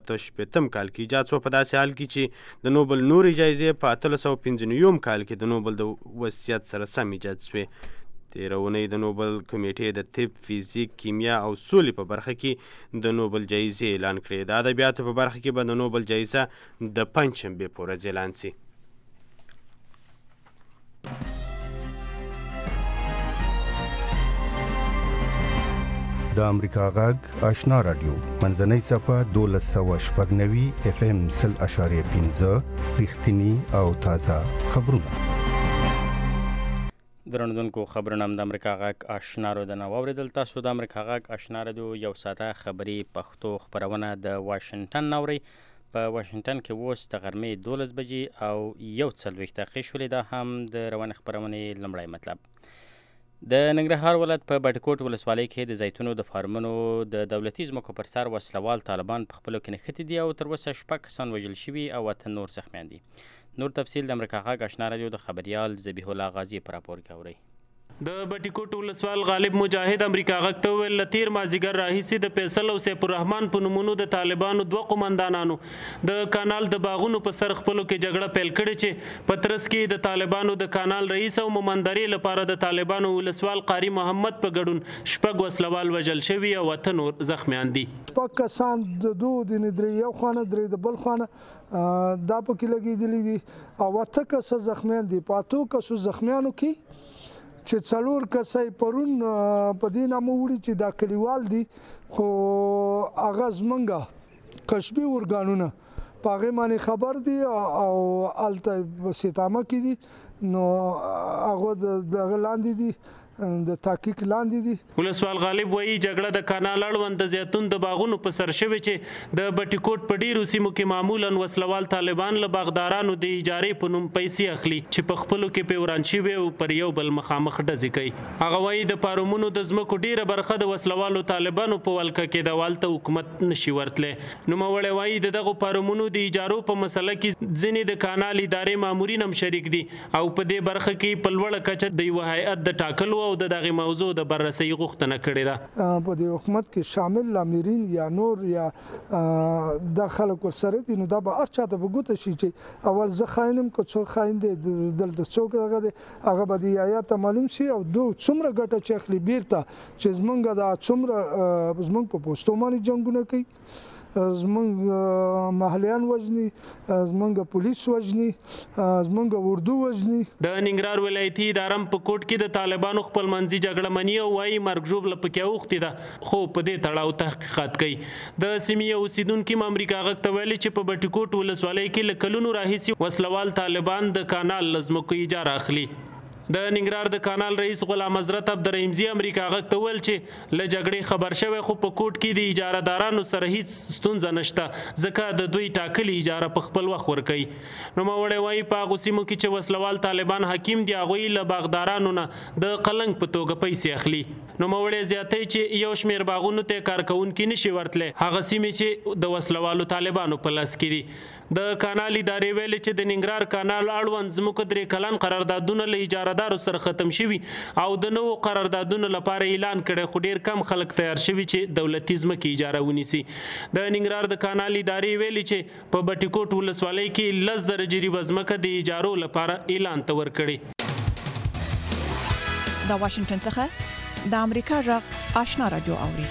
شپېتم کال کې ایجاد شوه، په داسې حال کې چې د نوبل نورې جایزې په 1895 کال کې د نوبل د وصیت سره سم ایجاد شوې. تېره اونۍ د نوبل کمیټې د طب، فزیک، کیمیا او سولې په برخه کې د نوبل جایزې اعلان کړې. د ادبیاتو په برخه کې به د نوبل جایزه د پنجشنبې په ورځ اعلان شي. د امریکا غږ آشنا رادیو منځنۍ صفحه 1290 FM 0.5 رښتینی او تازه خبرونه. درنوونکو خبرونه د امریکا غږ آشنا رادیو نه واوریدل. تاسو د امریکا غږ آشنا رادیو یو ساعته خبري پښتو خبرونه د واشنگټن نوري. په واشنگټن کې اوس د غرمې 12 بجې او 1:40 دقیقې شولې. دا هم د روانې خبرونې لومړی مطلب. د ننګرهار ولایت په بټکوټ ولسوالۍ کې د زیتونو د فارمونو د دولتي ځمکو پر سر وسلوال طالبان په خپلو کې نښتي دي او تر اوسه 6 کسان وژل شوي او 8 نور زخمیان دي. نور تفصیل د امریکا غږ آشنا رادیو د خبریال ذبیح الله غازي په راپور کې اورئ. د بټیکوټ ولسوال غالب مجاهد امریکا غږ ته ویل تیر مازیګر راهیسې د فیصل او سیف الرحمن په نومونو د طالبانو 2 قومندانانو د کانال د باغونو په سر خپلو کې جګړه پیل کړې چې په ترڅ کې د طالبانو د کانال رئیس او مومندرې لپاره د طالبانو ولسوال قاری محمد په ګډون 6 وسلوال وژل شوي او 8 نور زخمیان دي. 6 کسان د درې یو خانه درې د بل خانه دا پکې لګېدلي دي او 8 کسه زخمیان دي. په 8 کسو زخمیانو کې چې 4 کسه پرون په دې نامه وړي چې دا کلیوال دي خو هغه زمونږه کشفي ارګانونه په هغې باندې خبر دي او هلته ستامه کې دي نو هغه دغه لاندې دي د تحقیق لاندې دي. ولسوال غالب وایي جګړه د کانال اړوند د زیتون د باغونو په سر شوې چې د بټیکوټ په ډیرو سیمو کې معمولا وسلوال طالبان له باغدارانو د اجارې په نوم پیسې اخلي چې په خپلو کې په وران شوي او پر یو بل مخامخ ډزې کوي. هغه وایي د فارمونو د ځمکو ډیره برخه د وسلوالو طالبانو په ولکه کې د والته حکومت نشي ورتلی. نوموړی وایي د دغو فارمونو د اجارو په مسله کې ځینې د کانال ادارې مامورین هم شریک دي او په دې برخه کې په لوړه کچه د یو هیئت د ټاکلو او د دغه موضوع د بررسۍ غوښتنه کړې ده. په دې حکومت کې شامل امرین یا نور یا د خلک ورسره دي نو دا به هر چا ته به ګوته شي چې اول زه خاینم که څوک خاین دی دلته څوک دغه دی هغه به د هیات معلوم شي او دو څومره ګټه چې اخلي بیرته چې زمونږ دا څومره زمونږ په پوستو باندې جنګونه کوي زمونږ محلیان وجني زمونږ پولیس وجني زمونږ اردو وجني. د ننګرهار ولایتي ادارم په کوټ کې د طالبانو خپل منځي جګړه مني او وايي مرګ ژوبله پکې اوښتې ده خو په دې تړاو تحقیقات کوي. د سیمې اوسیدونکي امریکا غږ ته ویلي چې په بټیکوټ ولسوالۍ کې له کلونو راهیسې وسلوال طالبان د کانال له ځمکو اجاره اخلي. د ننګرهار د کانال رئیس غلام حضرت عبدالرحیمزي امریکا غږ ته ویل چې له جګړې خبر شوی خو په کوټ کې د اجاره دارانو سره هیڅ ستونزه نشته ځکه د دوی ټاکلي اجاره په خپل وخت ورکوي. نوموړی وایي په هغو سیمو کې چې وسلوال طالبان حاکم دي هغوی له باغدارانو نه د قلنګ په توګه پیسې اخلي. نوموړی زیاتوي چې یو شمېر باغونو ته کارکوونکي نشي ورتلی هغه سیمې چې د وسلوالو طالبانو په لاس کې دي. د کانال ادارې ویلي چې د ننګرهار کانال اړوند ځمکو 3 کلن قراردادونه له اجارهدارو سره ختم شوي او د نوو قراردادونو لپاره اعلان کړی خو ډیر کم خلک تیار شوي چې دولتي ځمکې اجاره ونیسي. د ننګرهار د کانال ادارې ویلي چې په بټیکوټ ولسوالۍ کې 10,000 جریبه ځمکه د اجارو لپاره اعلان ته ورکړي. د واشنگټن څخه د امریکا غږ آشنا رادیو اوري.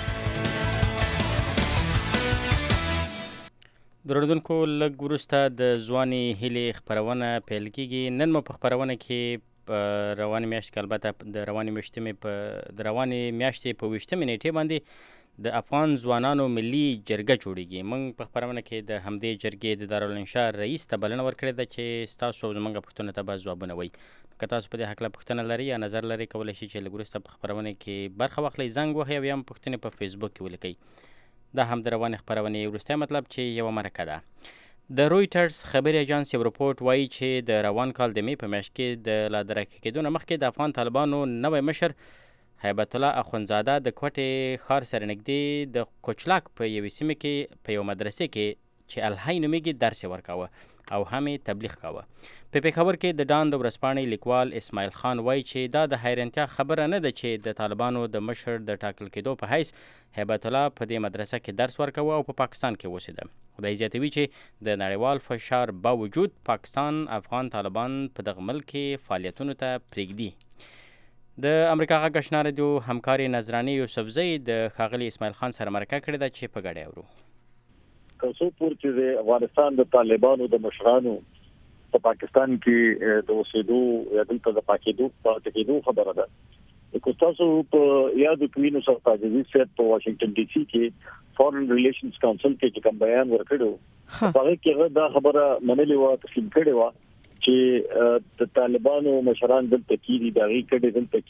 درودونکو لږ وروسته د ځواني هیلې خپرونه پیل کیږي. نن مو په خپرونه کې روانې میاشتې کې البته د روانې میاشتې په 20 نیټې باندې د افغان ځوانانو ملي جرګه جوړیږي. موږ په خپرونه کې د همدې جرګې د دارالانشا رئیس ته بلنه ورکړې ده چې ستاسو او زموږ پوښتنو ته به ځوابونه وایي. که تاسو په دې هکله پوښتنه لرئ یا نظر لرئ کولی شئ چې لږ وروسته په خپرونه کې برخه واخلئ، زنګ وهئ او یا هم پوښتنې په فیسبوک کې ولیکئ. دا هم د روانې خپرونې وروستی مطلب چې یوه مرکه ده. د رویټرز خبري اژانس یو رپورټ وایي چې د روان کال د مې په میاشت کې د لا درکه کېدو نه مخکې د افغان طالبانو نوی مشر هیبت الله اخوندزاده د کوټې ښار سره نږدې د کوچلاک په یوې سیمه کې په یو مدرسې کې چې الهی نومیږي درس ورکاوه او هم تبلیغ کاوه. په پیښور کې د ډان د ورځپاڼې لیکوال اسماعیل خان وایي چې دا د حیرانتیا خبره نه ده چې د طالبانو د مشر د ټاکل کېدو په حیث هیبت الله په دې مدرسه کې درس ورکاوه او په پاکستان کې اوسېده. خدای زیاتوي چې د نړیوال فشار باوجود پاکستان افغان طالبان په دغه ملک کې فعالیتونو ته پرېږدي. د امریکا غږ آشنا رادیو همکاري نظراني یوسفزۍ د ښاغلي اسماعیل خان سره مرکه کړې ده چې په ګډه اورو. څو پورې چې د افغانستان د طالبانو د مشرانو په پاکستان کې د اوسېدو یا دلته د پاتې کېدو خبره ده. که تاسو په یاد کړئ سر تاجویز صاحب په واشنگټن ډي سي کې فورن ریلیشنز کونسل کې کوم بیان ورکړو هغه کې دا خبره منلې و تسلیم کړې و چې د طالبانو مشران دلته کې دي دغه کډې دلته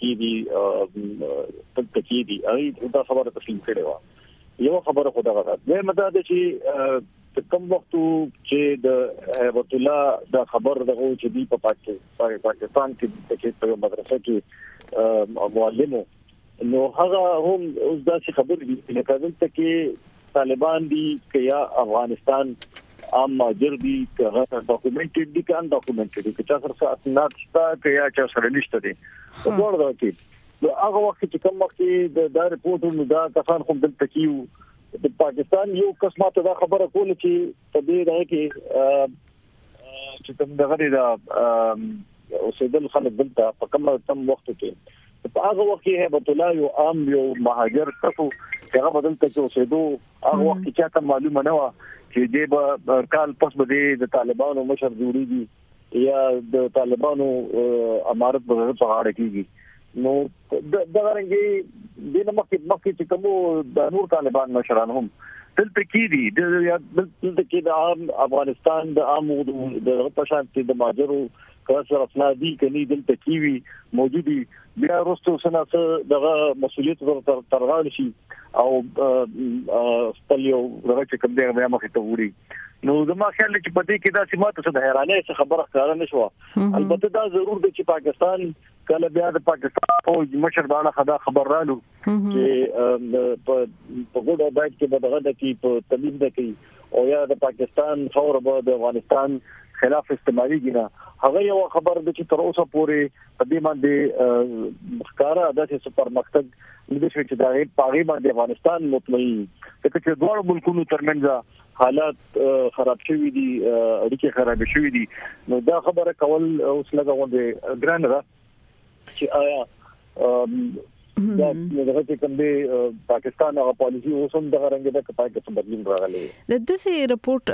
کې دي هغه دا خبره تسلیم کړې و. یو خبره خو دا غواړم زه مدد چې کوم وخت چې د هیبت الله د خبر دغه چې دی په پاکستان کې په مدرسه کې معلمو نو هغه هم اوس دا چې خبر دي چې کله چې طالبان دي یا افغانستان عام ماجر دي هغه ډاکومنټډ دي کان ډاکومنټډ دي چې تاسو سره اسناد شته یا چې سره نشته دي په ډول دا کې نو هغه وخت چې کوم وخت دا ریپورټونه دا کسان خو دلته کیو د پاکستان یو قسمه ته دا خبره کوله چې په دې راځي کې چې کوم دغه دا اوسېدل خلک دلته په کوم وخت کې په هغه وخت کې هیبت الله یو عام یو مهاجر تاسو هغه بدلته چې اوسېدو هغه وخت کې چاته معلومه نه و چې دې به کال پس به د طالبانو مشر جوړیږي یا د طالبانو امارت به په اړه کېږي. نو دا رنګي د مخکې چې کوم د نور طالبان مشران هم دلته کې دي دلته کې د عام افغانستان د عام د پښانت د ماجرو کاسر اسنادي کني دلته کې وي موجودي بیا وروسته سناسه دغه مسولیت ترغال شي او خپل یو راځي کوم دی بیا مخې ته وړي. نو زما خیال چې په دې کې دا سمات څه د حیرانۍ څخه خبره ښکاره نشوه. البته دا ضرور دی چې پاکستان کله بیا د پاکستان فوج مشر باندې خبر رالو چې په ګډه باید کې بدغه د کې په تمیز د کې او یا د پاکستان فور به د افغانستان خلاف استعمالي ګنا هغه یو خبر د چې تر اوسه پورې په دې باندې ښکارا د سپر مقصد د شي چې دا پاغي باندې افغانستان مطمئن چې دوه ملکونو ترمنځ حالات خراب شوي دي اړیکې خراب شوي دي. نو دا خبره کول اوس لګاوندې ګران را چې آیا دا دغه کوم دی پاکستان او پالیسي اوسم د رنګ د کپای کې بدلون راغلی. د دې رپورت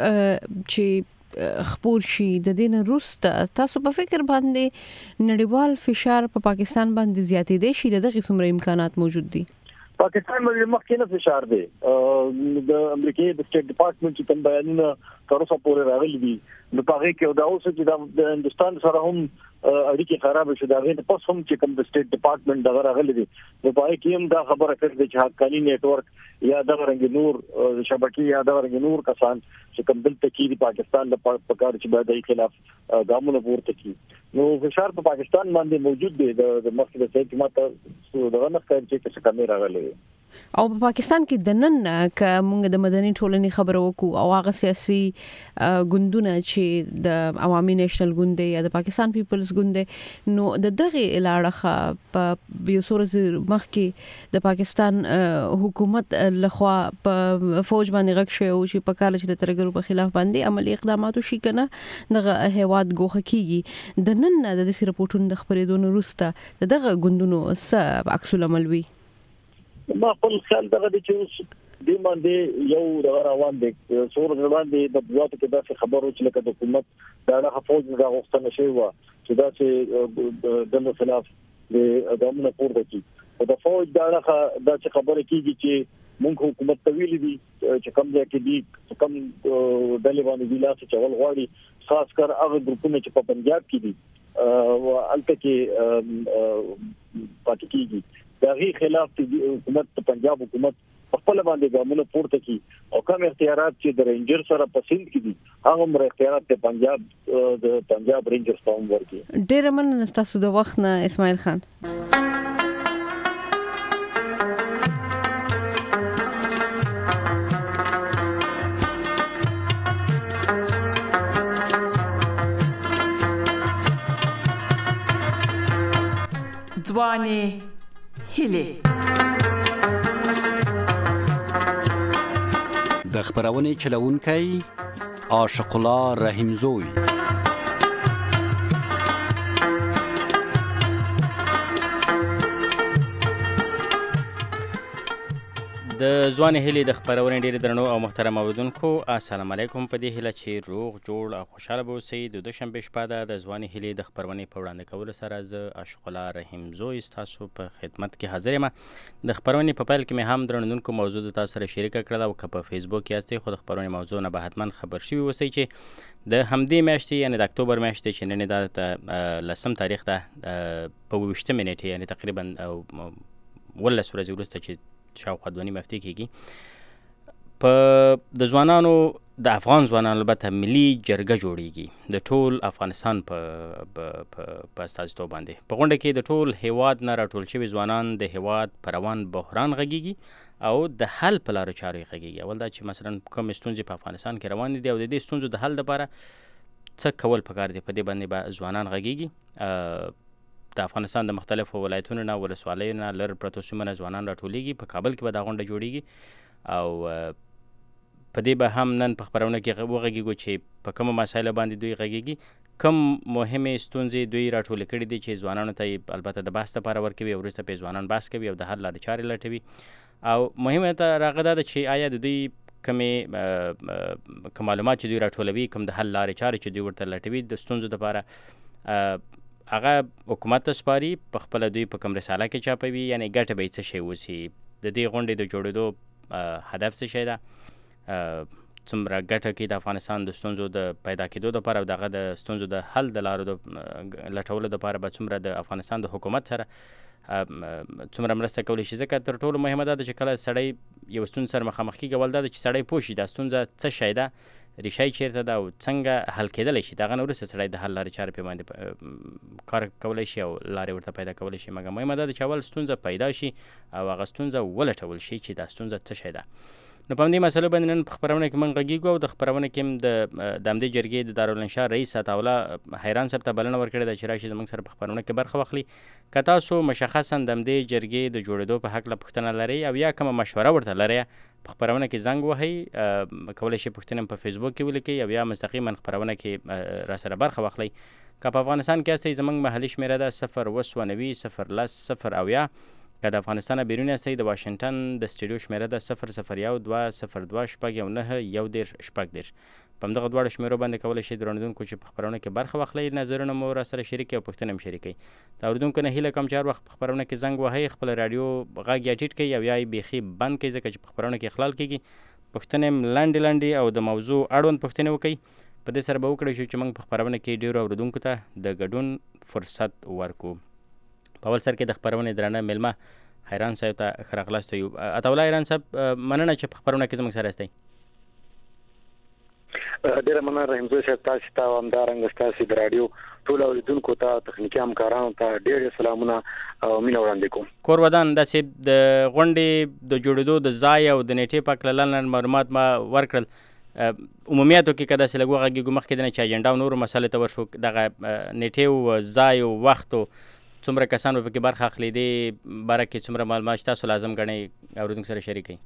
چې خبر شي د دین روسته تاسو په فکر باندې نړیوال فشار په پاکستان باندې زیاتې دي شي دغه څومره امکانات موجود دي؟ پاکستان باندې مخکې نه فشار دی د امریکای د سټیټ ډپارټمنټ چې کوم بیانونه تر اوسه پورې راغلي دي نو په هغه کې دا اوس چې د هندستان سره هم اړیکې خراب شوه دا غي پس هم چې کوم د سټیټ ډپارټمنټ دغه راغلي دي نو په هغه کې هم دا خبره کړې چې حقاني نیټورک یا دغه رنګ نور شبکې یا دغه رنګ نور کسان چې کوم دلته کې پاکستان د پکار چې باید د خلاف ګامونه پورته کړي. نو فشار په پاکستان باندې موجود دی د مخکې د څه ماته دغه نه ښکاري چې څه کمی راغلي او په پاکستان کې د نن ک موږ د مدني ټولنې خبرو وکړو او هغه سیاسي ګوندونه چې د عوامي نېشنل ګوند یا د پاکستان پیپلز ګوند نو د دغه الاړه په یو سورز مخکې د پاکستان حکومت لخوا په فوج باندې غږ شوی او چې په کال چې د ترګرو په خلاف باندې عملی اقدامات وشي کنه دغه هیواد ګوخه کیږي د نن د دې رپورټونو د خبرېدو وروسته دغه ګوندونو څه عکس العمل وی؟ ما خپل خیال دغه چې د باندې یو روان دي سور روان دي د بواتو کې دا خبرو چې لکه د حکومت دا نه فوج دا غوښتنه شوی و چې دا چې د خلاف د ادمونو پورته کی او د فوج دا چې خبره کیږي چې موږ حکومت تویل دي چې کوم ځای کې دي کوم د لیوان دی لاس چول غواړي خاص کر هغه ګروپونه چې په پنجاب کې دي او الته کې پاتې کیږي دغه خلاف حکومت په پنجاب حکومت خپل باندې ګامونه پورته کی او کوم اختیارات چې د رینجر سره پسند کی دي هغه مر اختیارات د پنجاب رینجر ستوم ورکی. ډیر مننه تاسو د وخت نه اسماعیل خان. ځواني هیلې. د خبرونې چلونکی عاشق الله رحیمزوی. د ځواني هیلې د خبرونې ډېر درنو او محترم اوریدونکو، السلام علیکم. په دې هیله چې روغ جوړ او خوشاله به اوسئ. د دوشنبې شپه ده. د ځواني هیلې د خبرونې په وړاندې کولو سره زه عاشق الله رحیمزوی ستاسو په خدمت کې حاضر یم. د خبرونې په پیل کې مې هم درنونکو موضوع د تاسو سره شریکه کړله، او که په فیسبوک یاستئ خو د خبرونې موضوع نه به حتما خبر شوي اوسئ چې د همدې میاشتې یعنې د اکتوبر میاشتې چې نن دا 10 تاریخ ده، په 20 نیټې یعنې تقریبا 11 ورځې وروسته چې شاوخوا 2 نیمه هفتې کېږي، په د ځوانانو د افغان ځوانانو البته ملي جرګه جوړیږي د ټول افغانستان په استازیتوب باندې. په غونډه کې د ټول هیواد نه راټول شوي ځوانان د هیواد په روان بحران غږیږي او د حل په لارو چارو یې غږیږي. اول دا چې مثلا کوم ستونزې په افغانستان کې روانې دي او د دې ستونزو د حل لپاره څه کول پکار دي، په دې باندې به ځوانان غږیږي. د افغانستان د مختلفو ولایتونو نه، ولسوالیو نه، لر پرتو سیمو نه ځوانان راټولیږي. په کابل کې به دا غونډه جوړیږي او په دې به هم نن په خبرونه کې وغږیږو چې په کومو مسایلو باندې دوی غږیږي، کوم مهمې ستونزې دوی راټولې کړي دي چې ځوانانو ته یې البته د بحث لپاره ورکوي، او وروسته پرې ځوانان بحث کوي او د حل لارې چارې لټوي. او مهمه راغه دا ده چې آیا د دوی کومې معلومات چې دوی راټولوي، کوم د حل لارې چارې چې دوی ورته لټوي د ستونزو لپاره، هغه حکومت ته سپاري، په خپله دوی په کوم رساله کې چاپوي، یعنې ګټه به یې څه شی اوسي، د دې غونډې د جوړېدو هدف څه شی ده، څومره ګټه کوي د افغانستان د ستونزو د پیدا کېدو لپاره او دغه د ستونزو د حل د لارو د لټولو لپاره به څومره د افغانستان د حکومت سره څومره مرسته کولی شي. ځکه تر ټولو مهمه دا ده چې کله سړی یو ستونزه سره مخامخ کېږي، اول دا ده چې سړی پوه شي دا ستونزه څه شی ده، ریښه یې چېرته ده او څنګه حل کېدلی شي. د هغه نه وروسته سړی د حل لارې چارې پرې باندې کار کولی شي او لارې ورته پیدا کولی شي. مګر مهمه دا ده چې اول ستونزه پیدا شي او هغه ستونزه ولټول شي چې دا ستونزه څه شی ده. نو په همدې مسلو باندې نن په خپرونه کې موږ غږیږو او د خپرونه کې هم د همدې جرګې د دارالانشا رئیس عطاالله حیران صاحب ته بلنه ورکړې ده چې راشي زموږ سره په خپرونه کې برخه واخلي. که تاسو مشخصا د همدې جرګې د جوړېدو په هکله پوښتنه لرئ او یا کومه مشوره ورته لرئ، په خپرونه کې زنګ وهئ، کولی شئ پوښتنه په فیسبوک کې ولیکئ او یا مستقیما خپرونه کې را سره برخه واخلئ. که په افغانستان کې یاستئ زموږ محلي شمېره ده 090 010 010. که د افغانستان بیرون یاستئ د واشنګټن د سټوډیو شمېره ده 0012020 په همدغه دواړو شمېرو باندې کولی شئ د اورېدونکو چې په خپرونه کې برخه واخلئ، نظرونه مو را سره شریکئ او پوښتنه هم شریکئ. د اورېدونکو نه هیله کوم چې هر وخت په خپرونه کې زنګ وهئ، خپله راډیو غږ یا ټیټ کړئ او یا یې بیخي بند کړئ، ځکه چې په خپرونه کې اخلال کېږي. پوښتنې هم لنډې او د موضوع اړوند پوښتنې وکړئ. په دې سره به وکړی شو چې موږ په خپرونه کې ډېرو اورېدونکو ته د ګډون فرصت ورکړو. په اول سر کې د خپرونې درانه میلمه حیران صاحب ته ښه راغلاست یو. عطاالله حیران صاحب، مننه چې په خپرونه کې زموږ سره یاستئ. ډېره مننه رحیمزوی صاحب، تاسو ته همدارنګه ستاسو د راډیو ټول اوریدونکو ته، تخنیکي همکارانو ته ډېر سلامونه او مینه وړاندې کوم. کور ودان داسې د غونډې د جوړېدو د ځای او د نیټې په هکله لنډ معلومات ما ورکړل. عمومیاتو کې که داسې لږ وغږېږو مخکې د نه چې اجنډا او نورو مسایلو ته ورشو، دغه نیټې او ځای او وخت او څومره کسان به پکې برخه اخلي، دې باره کې څومره معلومات چې تاسو لازم ګڼئ اورېدونکو سره شریکئ.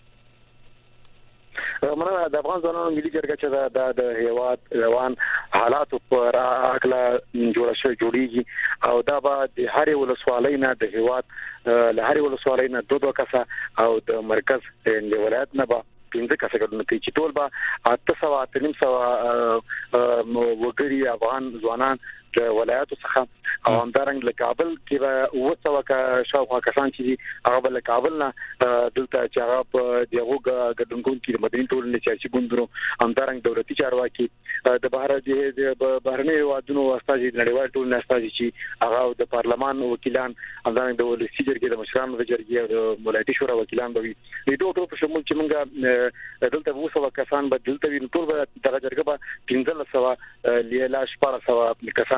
مننه. د افغان ځوانانو ملي جرګه چې دا د هیواد روان حالاتو پر هکله جوړیږي او دا به د هرې ولسوالۍ نه د هیواد له هرې ولسوالۍ نه 2 کسه او د مرکز د ولایت نه به 15 کسه ګډون کوي، چې ټول به 800 وګړي افغان ځوانان د ولایتو څخه او همدارنګه له کابل کې به 200 شاوخوا کسان چې هغه له کابل نه دلته چې هغه په دغه ګډونګون کې د مدني ټولنې سیاسي ګوندونو همدارنګه دولتي چارواکي د بهرني هیوادونو استازي د نړیوال ټولنې استازي چې هغه د پارلمان وکیلان همدارنګه د ولسي جرګې د مشرانو د جرګې او د ولایتي شورا وکیلان به وي. د ټول په شمول چې موږ دلته 200 کسان به دلته وي، ټول به دغه جرګه به 1500 لیلا 1400 کسان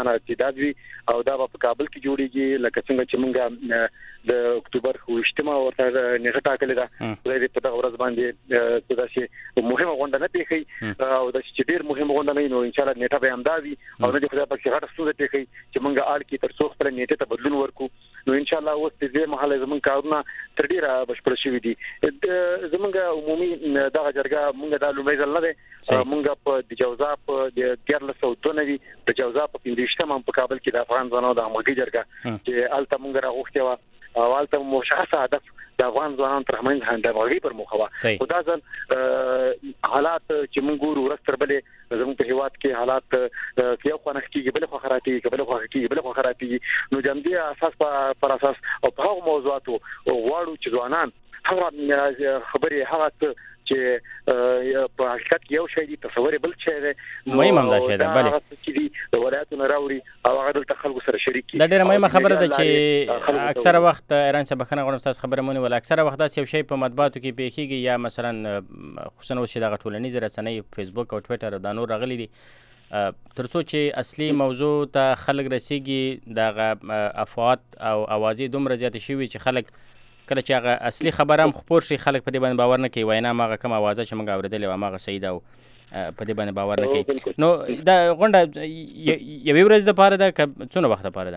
افغان ارتداد وي او دا په کابل کې جوړیږي لکه څنګه چې موږ د اکتوبر 28 ورته نیټه ټاکلې ده ولې په دغه ورځ باندې دا چې مهمه غونډه نه پیښي او دا چې ډیر مهمه غونډه نه نو ان شاء الله نیټه به امدادي او نه د خدای په خاطر څه پیښي چې موږ آل کې تر څو خپل نیټه ته بدلون ورکو نو ان شاء الله اوس دې محله زمون کارونه تر ډیره بشپړ شوي دي زمونږ عمومي دغه جرګه موږ د لومړي ځل نه ده موږ په د جوزا په د 1492 د جوزا په 15 په کابل کې د افغان ځوانانو د همغږي جرګه چې الته موږ راغوښتي و او الته مشخص هدف د افغان ځوانانو ترمنځ همغږي پر مخه و خدا ځل حالات چې موږ ګورو ورستر بلې زموږ په هیواد کې حالات کې یو خنخ کې بل خو خرابي نو د دې اساس پر اساس او په هغه موضوعاتو غواړو چې ځوانان هغه خبري هغه چې په حقیقت کې یو شی دی تصور بل شی دی مهم هم دا شی دی بله چې دی د ولایتونو راوړي او هغه د خلکو سره شریک کی دا ډیره مهمه خبره ده چې اکثره وخت ایران څخه بخنه غواړم تاسو خبره مونږ ول اکثره وخت دا یو شی په مطبوعاتو کې پیښیږي یا مثلا خصوصا اوس چې د ټولنیز رسنۍ فیسبوک او ټوئیټر او د نور راغلي دي ترڅو چې اصلي موضوع ته خلک رسیږي د افواهات او اوازې دومره زیاتې شوي چې خلک کله چې هغه اصلي خبره هم خپور شي خلک په دې باندې باور نه کوي وینا ماغه کوم اوازه چې موږ اورېدلې و ماغه صحیح ده او په دې باندې باور نه کوي نو دا غونډه یوې ورځې لپاره ده که څونه وخت لپاره ده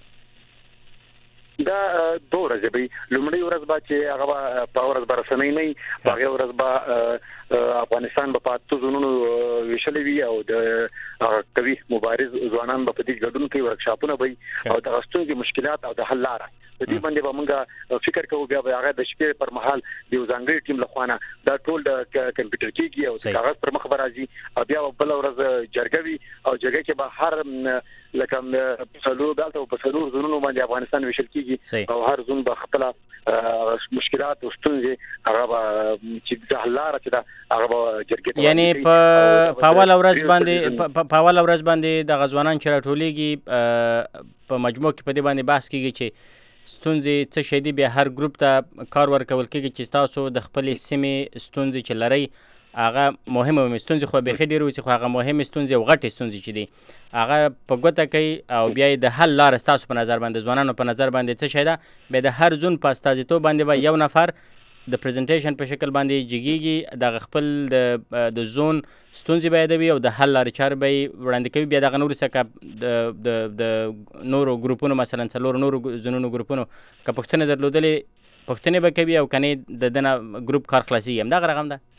دا دوه ورځې به لومړی ورځ به چې هغه په ورځ برسنۍ نه هغه ورځ به افغانستان په پاتو زونونو ویشلې وی او د کوي مبارز ځوانان په دې ګډون کې ورکشاپونه به او د غستونګي مشکلات او د حل لاره په دې باندې به موږ فکر کوو بیا به هغه د شپې پر مهال د ځانګړي ټیم لخوانه دا ټول د کمپیوټر کېږي او د کاغذ پر مخ راځي او بیا بل ورځ جرګوي او جرګه کې به هر لکه څلور دالته په څلور زونونو باندې افغانستان ویشل کېږي او هر زون به خپل مشکلات او ستونزې هغه چې د حل لاره چې دا هغه جرګه یعنی په اول ورځ باندې د غزوانان چې راټولېږي په مجموع کې په دې باندې بحث کېږي چې ستونزې څه شي دي بیا هر ګروپ ته کار ورکول کېږي چې تاسو د خپلې سیمې ستونزې چې لرئ هغه مهمه ستونزې خو بیخي ډېرې وي چې خو هغه مهمې ستونزې او غټې ستونزې چې دي هغه په ګوته کوي او بیا د حل لاره ستاسو په نظر باندې ځوانانو په نظر باندې څه شی ده بیا د هر زون په استازیتوب باندې به یو نفر د پریزنټیشن په شکل باندې جګیږي د خپل د زون ستونزې به یادوي او د حل لارې چارې به وړاندې کوي بیا دغه نورو څخه د نورو ګروپونو مثلا څلور نورو زونونو ګروپونو که پوښتنې درلودلې پوښتنې به کوي او کنې د دنه ګروپ کار خلاصیږي همدغه رقم ده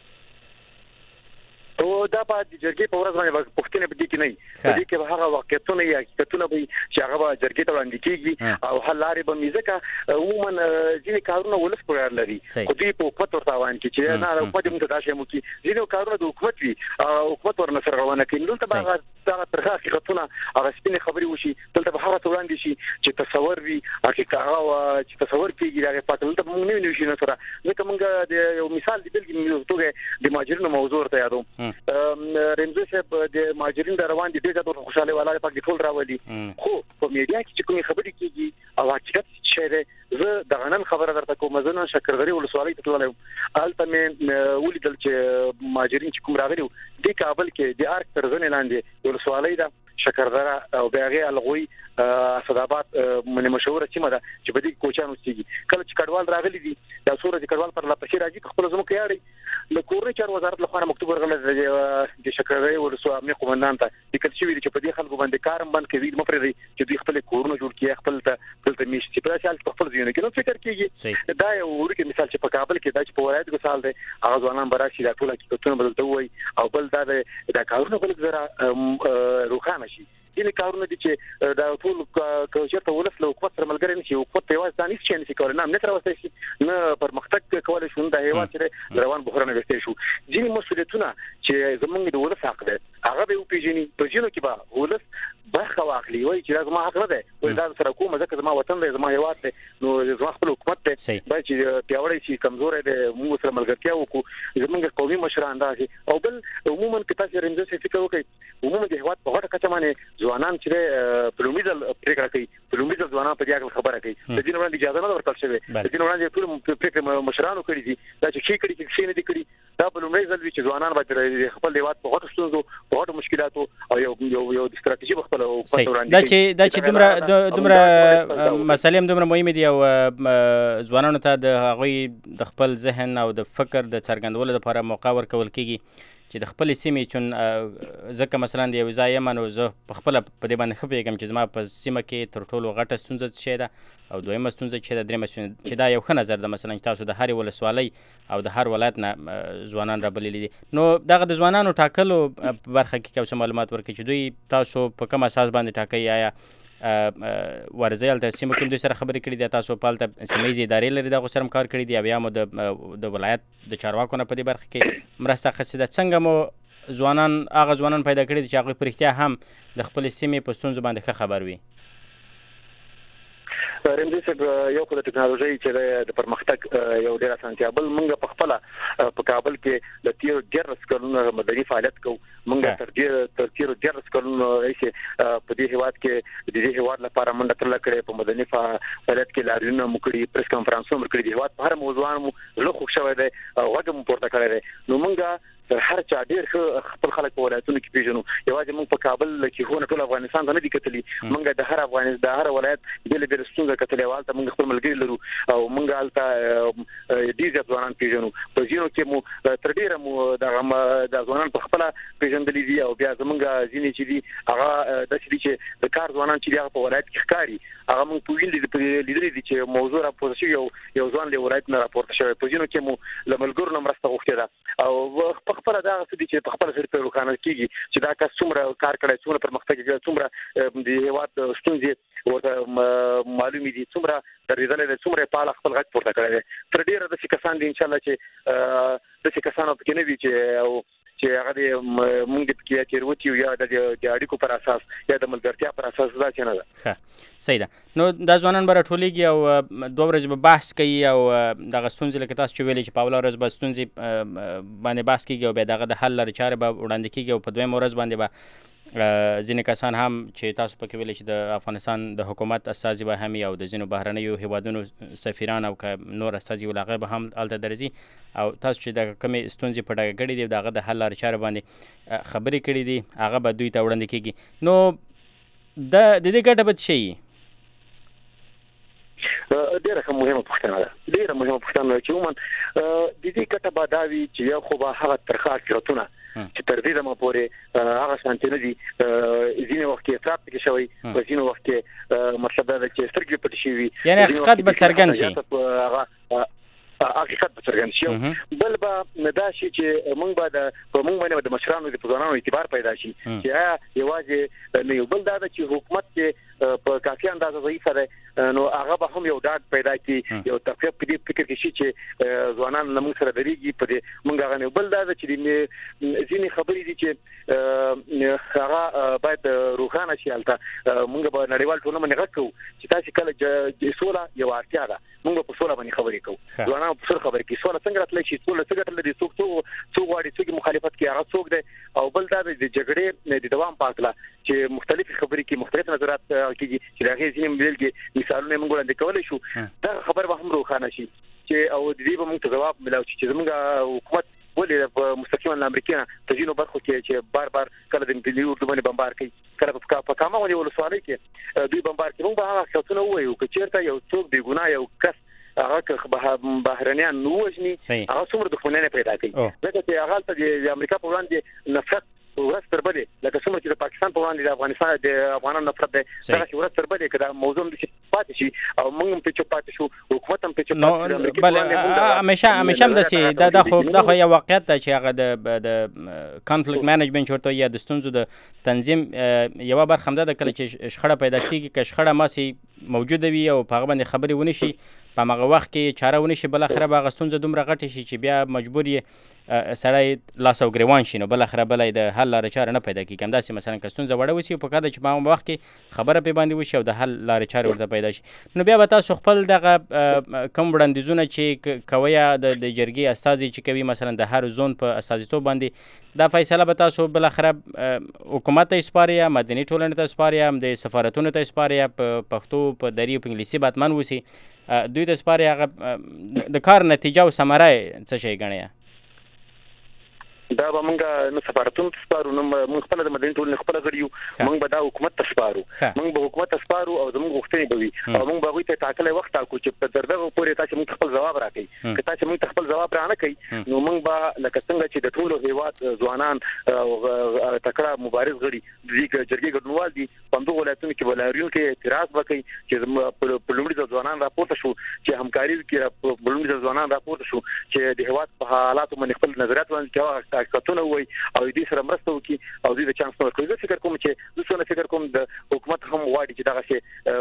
او دا په جرګې په ورځ باندې پوښتنه به دي کې نه په دې کې به هغه واقعیتونه یا حقیقتونه به چې هغه جرګې ته وړاندې کیږي او حل لارې به میزه عموما ځینې کارونه ولس پرار لري خو دوی په حکومت ورته وایي چې نه حکومت موږ ته شي مو کې ځینې کارونه د حکومت وي او حکومت ورنه سره روانه کوي نو ته به هغه ترخه حقیقتونه هغه سپینې خبرې وشي دلته به هغه وړاندې شي چې تصور وي حقیقت هغه چې تصور کیږي دا په تاسو ته موږ نه وینو شي نه سره ځکه موږ د یو مثال دی بلګې توګه د ماجرینو موضوع ته یادوم رمزو صاحب د ماجرین د روان دي ډېر خوشاله ولاله پکې ټول راولي خو په میډیا کې چې کومې خبرې کیږي او حقیقت شی دی زه د غنن خبره درته کوم زنه شکردري ولسوالۍ ته تللی الته مې ولیدل چې ماجرین چې کوم راغلي د کابل کې د ارک تر ځنې لاندې ولسوالۍ ده شکردره او بیاغه الغوی اسداباد من مشهوره سیمه ده چې په دې کوچانو سیږي کله چې کډوال راغلي دي دا سورې چې کډوال پر لپسې راځي خپل زمو کې اړي د کورنۍ چارو وزارت لخوا مکتوب ورغله د شکردره ولسوالۍ قومندان ته لیکل شوی چې په دې خلکو باندې کارم بند کوي مفرري چې دوی خپل کورونه جوړ کړي خپل ته میشت چې په شال خپل ځینو کې نو فکر کیږي دا یو ورته مثال چې په کابل کې دا چې په ولایت کې سال دی هغه ځوانان براشي دا ټول حقیقتونه بدلته وای او بل دا کارونه بل زرا روخانه شي دې کارونه دي چې دا ټول کوچته ولس له حکومت سره ملګری نشي حکومت ته واځ دانش چې نشي کولای نه تر وسته شي نه پرمختګ کولای شو د هیواد سره روان بحران وسته شو ځینې مسولیتونه چې زمونږ د ولس حق ده هغه به پیژني په ځینو کې به ولس برخه واخلي وای چې زما حق نه ده ولې دا سره کومه ځکه زما وطن دی زما هیواد دی نو زما خپل حکومت دی باید چې پیاوړی شي کمزور دی موږ سره ملګرتیا وکړو زمونږ قومي مشران دا او بل عموما کې تاسو رنځ څه فکر وکړئ عموما د هیواد په هغه کچه باندې ځوانان چې په لومړي ځل پریکړه کوي په لومړي ځل ځوانان په دې اړه خبره کوي د دې وړاندې اجازه نه ورکړل شوې د دې وړاندې ټول پریکړه مشرانو کړې دي دا چې شي کړي چې نه دي کړي دا په لومړي ځل چې ځوانان باندې خپل هیواد په غوښتنو ستونزو په غوښتنو مشکلاتو او یو د ستراتیژي په خپل وړاندې دا چې دومره مسلې دومره مهمه دي او ځوانانو ته د هغوی د خپل ذهن او د فکر د څرګندولو لپاره موقع ورکول کیږي چې د خپل سیمې چون ځکه مثلا د یو ځای یم نو زه په خپل په دې باندې ښه پوهېږم چې زما په سیمه کې تر ټولو غټه ستونزه څه شی ده او دویمه ستونزه چې ده درېیمه ستونزه چې دا یو ښه نظر ده مثلا چې تاسو د هرې ولسوالۍ او د هر ولایت نه ځوانان رابللي دي نو دغه د ځوانانو ټاکلو په برخه کې که څه معلومات ورکړي چې دوی تاسو په کوم اساس باندې ټاکئ آیا ورځي هلته سیمو کې دوی سره خبرې کړي دي تاسو په هلته سیمه ییزې ادارې لري د هغو سره هم کار کړي دي او یا مو د ولایت د چارواکو نه په دې برخه کې مرسته اخیستې ده څنګه مو هغه ځوانان پیدا کړي دي چې هغوی په رښتیا هم د خپلې سیمې په ستونزو باندې ښه خبر وي رمزي صاحب یو خو د ټکنالوژي چې د پرمختګ یو ډېر اسانتیا بل موږ په خپل په کابل کې د تیر 14 کلونو مدني فعالیت کوو موږ تر تیر 14 کلونو راځي په دې هیواد کې د دې هیواد لپاره موږ تر لکه په مدني فعالیت کې لاریونونه مکړي پریس کانفرنسونه مکړي د هیواد په هر موضوع مو له خوښ شوی دی او هغه مو پورته کړی دی نو موږ تر هر چا ډېر خپل خلک په ولایتونو کې پیژنو یوازې موږ په کابل کې هو نه ټول افغانستان ته نه دي کتلي موږ د هر افغانستان د هر ولایت بل ستونزه کتلې والته موږ خپل ملګري لرو او موږ هلته ډېر ځوانان پیژنو په ځینو کې مو تر ډېره مو د ځوانان په خپل پیژندلې دي او بیا زموږ ځینې چې دي هغه د چې د کار ځوانان چې هغه په ولایت کې ښکاري هغه موږ په لیدلې دي چې موضوع راپورته شوی یو ځوان له ولایت نه راپورته شوی په ځینو کې مو له ملګرو نه مرسته غوښتې ده او په خپل دا څه دي چې په خپل سر په روښانه کیږي چې دا کس څومره کار کړی څومره پرمختګ کړی څومره د هیواد ستونزې ورته معلومې دي څومره درېدلې څومره په خپل غږ پورته کړی دی تر ډېره د کسان دي ان شاء الله چې د کسانو په کې نه وي چې هغه د مونږ د کې تیروتي یا د اړیکو پر اساس یا د ملګرتیا پر اساس دا چې نه ده ښه صحیح ده نو دا ځوانان به راټولېږي او دوه ورځې به بحث کوي او دغه ستونزې لکه تاسو چې ویلې چې په اوله ورځ به ستونزې باندې بحث کېږي او بیا دغه د حل لارې چارې به وړاندې کېږي او په دویمه ورځ باندې به ځینې کسان هم چې تاسو پکې ویلې چې د افغانستان د حکومت استازي به هم او د ځینو بهرنیو هیوادونو سفیران او که نور استازي وي هغه به هم هلته درځي او تاسو چې د کومې ستونزې په ډاګه کړي دي د هغه د حل لارې چارې باندې خبرې کړي دي هغه به دوی ته وړاندې کېږي نو د دې ګټه به څه شي ډېره مهمه پوښتنه ده ډېره مهمه پوښتنه ده چې عموما د دې ګټه به دا وي چې یو خو به هغه ترخه حقیقتونه چې تر دې دمه پورې هغه شانتي نه دي ځینې وخت کې افراط پکې شوی په ځینې وخت کې مطلب دا ده چې سترګې پټې شوي یعنې حقیقت به څرګند شي حقیقت به څرګند شي بل به دا شي چې موږ به په موږ باندې د مشرانو د ځوانانو اعتبار پیدا شي چې یوازې نه یو بل دا ده چې حکومت کې په کافي اندازه ضعیف ده نو هغه به هم یو ډاډ پیدا کړي یو تفکر په دې فکر کې شي چې ځوانان له موږ سره درېږي په دې موږ هغه نه بل دا ده چې ځینې خبرې دي چې هغه باید روښانه شي هلته موږ به نړیوال ټولنه باندې غږ کوو چې تاسو کله سوله یو اړتیا ده موږ په سوله باندې خبرې کوو ځوانان په سوله خبرې کوي سوله څنګه راتلی شي سوله څنګه راتلی څوک غواړي څوک مخالفت کوي هغه څوک دی او بل دا د جګړې د دوام په اړه چې مختلفې خبرې کوي مختلف نظرات کیږي چې هغه ځینې ملګري مثالونه موږ وړاندې کولای شو دا خبر به هم روښانه شي چې او د دې به موږ ته جواب ملاوي چې زموږ حکومت ولې په مستقیما د امریکا ته ځینو برخو کې چې بار کله د ملي اردو باندې بمبار کوي کله په کامه ولسوالۍ کې دوی بمبار کوي موږ به هغه څه وایو چې چیرته یو څوک بې ګناه یو کس هغه بهرنیان نو وژني هغه څومره دښمنانه پیدا کوي ځکه چې هغه ته د امریکا په وړاندې نفرت ورځ تر بلې لکه څومره چې د پاکستان په وړاندې د افغانستان د افغانانو نفرت دی هغه چې ورځ تر بلې کدا موضوع د پاتې شي او موږ هم په چوپ پاتې شو حکومت هم په چوپ پاتې شو بل همیشه هم داسې دا خو یو واقعیت ده چې هغه د کانفلیکټ مینجمنټ ورته یا د ستونزو د تنظیم یوه برخه هم ده کله چې شخړه پیدا کېږي که شخړه ماسې موجوده وي او په هغه باندې خبرې ونه شي په هغه وخت کې چاره ونه شي بالاخره به هغه ستونزه دومره غټه شي چې بیا مجبور یې سړی لاس او ګریوان شي نو بالاخره بله یې د حل لارې چاره نه پیدا کېږي همداسې مثلا که ستونزه وړه وسي په کار ده چې په هغه وخت کې خبره پرې باندې وشي او د حل لارې چارې ورته پیدا شي نو بیا به تاسو خپل دغه کوم وړاندیزونه چې کوئ د جرګې استازي چې کوي مثلا د هر زون په استازیتوب باندې دا فیصله به تاسو بالاخره حکومت ته سپارئ یا مدني ټولنې ته سپارئ یا د سفارتونو ته سپارئ یا په پښتو په دري او په انګلیسي به حتما وسي دوی ته سپارئ هغه د کار نتیجه او ثمره څه شی ګڼئ؟ دا به موږ نه سفارتونو ته سپارو نه موږ خپل د مدني ټولنې خپل غړي یو موږ به دا حکومت ته سپارو موږ به حکومت ته سپارو او زموږ غوښتنې به وي او موږ به هغوی ته ټاکلی وخت ټاکو چې په تر دغه پورې تاسو موږ خپل ځواب راکړئ که تاسو موږ خپل ځواب رانه کوي نو موږ به لکه څنګه چې د ټولو هیواد ځوانان تکړه مبارز غړي د جرګې ګډونوال دي په همدغو ولایتونو کې به لاریون کې اعتراض وکړي چې په لومړي ځل ځوانان راپورته شو چې همکاري وکړي په لومړي ځل ځوانان راپورته شو چې د هیواد په حالاتو باندې خپل نظریات وړاندې کړي حقیقتونه ووایي او دې سره مرسته وکړي او دې د چانس ورکړي. زه فکر کوم چې فکر کوم د حکومت هم غواړي چې دغه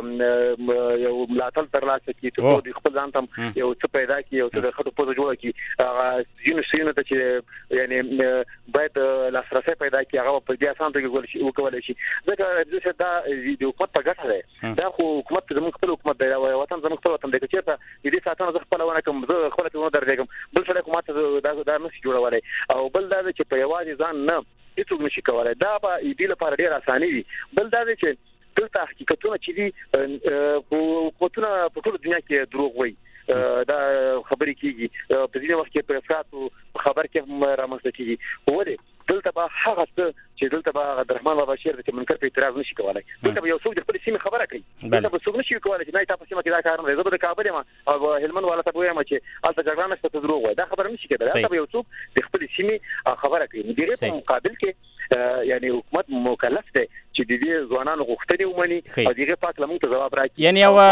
شی یو ملاتړ ترلاسه کړي چې د خپل ځان ته یو څه پیدا کړي او د خپل پوزه جوړ کړي هغه ځینو ته چې یعنی باید لاسرسي پیدا کړي هغه په دې اساس ته وکولای شي ځکه دا د حکومت په ګټه ده. دا خو حکومت زموږ خپل حکومت دی وطن زموږ خپل وطن دی چې په دې ساتنه زه خپل ونه کوم زه خپل ته ونه درځم بل څه حکومت دا نشي جوړولای او بل دا چې په یوازې ځان نه هیڅوک نشي کولای دا به دې لپاره ډیر اساني وي. بل دا چې دلته حقیقتونه چې دي حکومتونه په ټول دنیا کې دروغ وایي دا خبرې کیږي په دې وخت کې په افراط خبر کې رامنځته کیږي ولې دلته به هغه چې دلته به عبدالرحمن بابا شیر د منکر په اعتراض نشي کولای دلته به یو څوک د خپل سیمه خبره کوي دلته به څوک نشي کولای چې نه تاسو سیمه کې دا کار نه زه به د کابل ما او هلمند والا ته وایم چې الته جګړه نشته ته دروغ وایي دا خبره نشي کېدای دلته به یو څوک د خپل سیمه خبره کوي دغه په مقابل کې یعنی حکومت مکلف دی چې د دې ځوانانو غوښتنې ومني او دغه پاک لمون ته جواب راکړي. یعنی او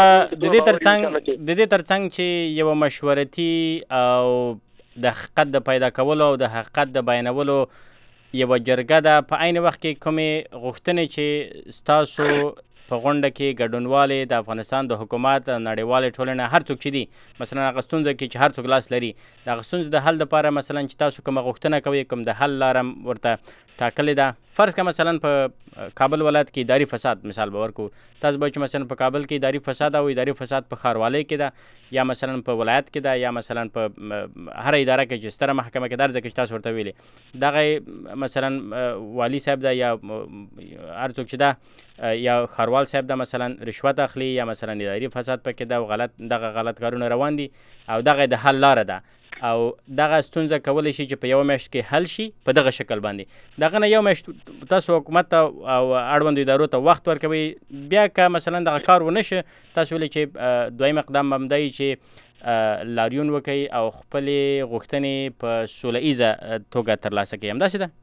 د دې ترڅنګ چې یو مشورتي او د حقیقت د پیدا کولو او د حقیقت د بیانولو یو جرګه ده په عین وخت کې کومې غوښتنې چې ستاسو په غونډه کې ګډونوالې د افغانستان د حکومت نړیوالې ټولنې هر څوک چې دي مثلا هغه ستونزه کې چې هر څوک لاس لري د هغه ستونزې د حل لپاره مثلا چې تاسو کومه غوښتنه کوئ کوم د حل لاره ورته ټاکلې ده فرض که مثلا په کابل ولایت کې اداري فساد مثال به ورکو تاسو به چې مثلا په کابل کې اداري فساد او اداري فساد په ښاروالۍ کې ده یا مثلا په ولایت کې ده یا مثلا په هر اداره کې چې ستره محکمه کې درځه کې تاسو ورته ویلي دغه مثلا والی صاحب ده یا هر څوک چې ده یا ښاروال صاحب ده مثلا رشوت اخلي یا مثلا اداري فساد پکې ده او دغه غلط کارونه روان دي او دغه د حل لاره ده او دغه ستونزه کولی شي چې په یو میاشت کې حل شي په دغه شکل باندې دغه نه یو میاشت تاسو حکومت ته او اړوندو ادارو ته وخت ورکوي بیا که مثلا دغه کار ونه شي تاسو ویلي چې دویم اقدام هم دی چې لاریون وکړي او خپلې غوښتنې په سوله ایزه توګه ترلاسه کړي همداسې ده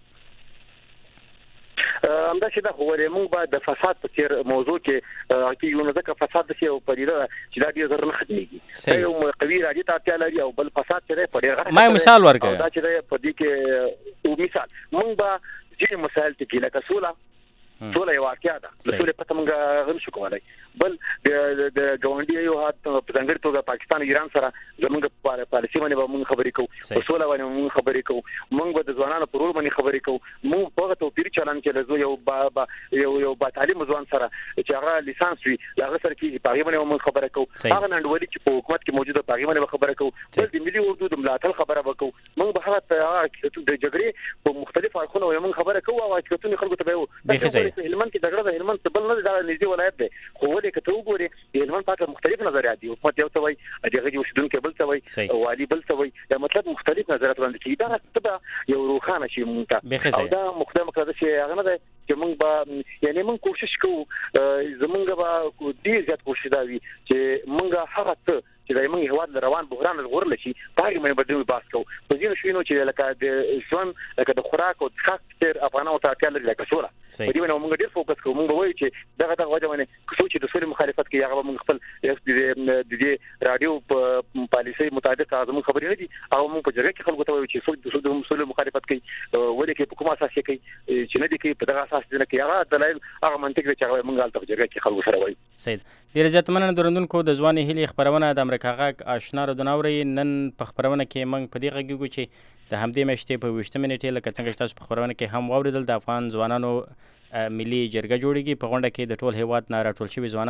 همداسې ده خو ولې موږ باید د فساد په څېر موضوع کې یو نه ځکه فساد داسې یو پدیده ده چې دا ډېر زر نه ختمېږي دا یو قوي ارادې ته اړتیا لري او بل فساد چې دی په ډېر غټه ما مثال ورکړی دا چې دی په دې کې مثال موږ به ځینې مسایل ټکي لکه سوله یو اړتیا ده د سولې پته موږ غن شو کولای بل د ګاونډي یو هات په ځانګړي توګه پاکستان ایران سره زموږ پالیسي باندې به موږ خبرې کوو په سوله باندې موږ خبرې کوو موږ به د ځوانانو پر رول باندې خبرې کوو موږ په هغه توپیري چلند کې یو با تعلیم ځوان سره چې هغه لیسانس وي هغه سره کې په هغه باندې موږ خبرې کوو هغه نړیوالي چې په حکومت کې موجوده په هغه باندې خبرې کوو بل د ملي اردو د ملاتړ خبره وکړو موږ به هغه د جګړې په مختلفو اړخونو موږ خبرې کوو او حقیقتونه خلکو ته به هلمند کې دغه د هلمند بل نه دا نږدې ولایت دی خو ولې که ته وګورې د هلمند پاکه مختلف نظریات دي حکومت یو څه وایي هغه د اوسیدونکو بل څه وایي والي بل څه وایي دا مطلب مختلف نظریات وړاندې کوي دا ته یو روښانه شي مونږ او دا مقدمه ده چې هغه نه ده چې موږ به یعنی موږ کوشش کوو زمونږ به ډیر زیات کوشش دا وي چې موږ هغه څه چې د موږ هواد روان بحران ژغورل شي پاره مې بدوي باس کوو په ځینو شوینو چې لکه د ژوند لکه د خوراک او څښاک تر افغانانو ته اړتیا لري لکه سوله په دې باندې موږ ډیر فوکس کوو موږ وایو چې دغه وجه باندې څوک چې د سولې مخالفت کوي هغه موږ خپل د دې رادیو په پالیسي مطابق هغه موږ خبرې نه دي او موږ په جګړه کې خلکو ته وایو چې څوک د سولې مخالفت کوي ولې کې په کومه اساس کوي چې نه دي کوي په دغه اساس نه کوي هغه دلایل هغه منطق دی چې هغه موږ حالت په جګړه کې خلکو سره وایو. سید ډیر زیات مننه درندونکو د ځواني هلي خبرونه د امریکا غږ آشنا رادوناوري نن په خبرونه کې موږ په دې غږیږو چې د همدې میاشتې په 20 منټې لکه څنګه تاسو په خبرونه کې هم واوریدل د افغان ځوانانو ملي جرګه جوړیږي په غونډه کې د ټول هیواد نه راټول شوي ځوانان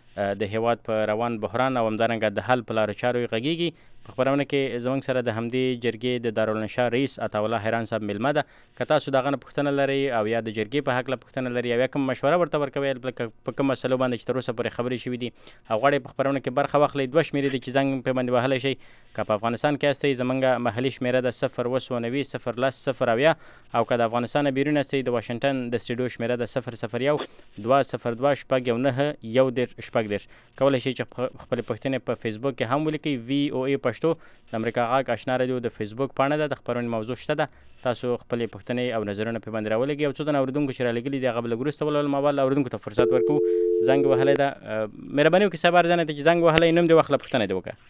د هیواد په روان بحران او همدارنګه د حل په لارو چارو یې غږیږي. په خپرونه کې زموږ سره د همدې جرګې د دارالانشا رئیس عطاالله حیران صاحب میلمه ده. که تاسو د هغه نه پوښتنه لرئ او یا د جرګې په هکله پوښتنه لرئ او یا کوم مشوره ورته ورکوئ په کوم مسلو باندې چې تر اوسه پورې خبرې شوي دي او غواړئ په خپرونه کې برخه واخلئ، 2 شمېرې دي چې زنګ پرې باندې وهلی شئ. که په افغانستان کې هستئ زموږ محلي شمېره ده 090 010 0 او که د افغانستان نه بیرون هستئ د واشنګټن د سټوډیو شمېره ده 001 202 شپږ 9 1 کولی شئ چې خپلې پوښتنې په فیسبوک کې هم ولیکئ. VOA پښتو د امریکا غږ آشنا رادیو د فیسبوک پاڼه ده، د خپرونې موضوع شته ده. تاسو خپلې پوښتنې او نظرونه پرې باندې راولګئ. یو څو تنه اورېدونکو چې رالېږلي دي هغه به لږ وروسته ولولم. اول اورېدونکو ته فرصت ورکوو. زنګ وهلی ده، مهرباني وکړئ صاحب ارزانه ته چې زنګ وهلی نوم دې واخله پوښتنه دې وکړه.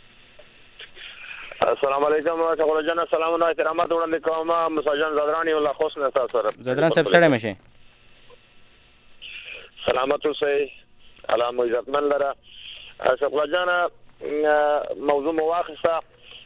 السلام علیکم شغله جان، سلامونه احترامات وړاندې کوم. مساجان زادرانی الله خوشنه تاسو سره. زادران صاحب ستړی مه شئ. سلامت اوسئ، الله مو عزتمن لره. شغله جان موضوع مو واخیسته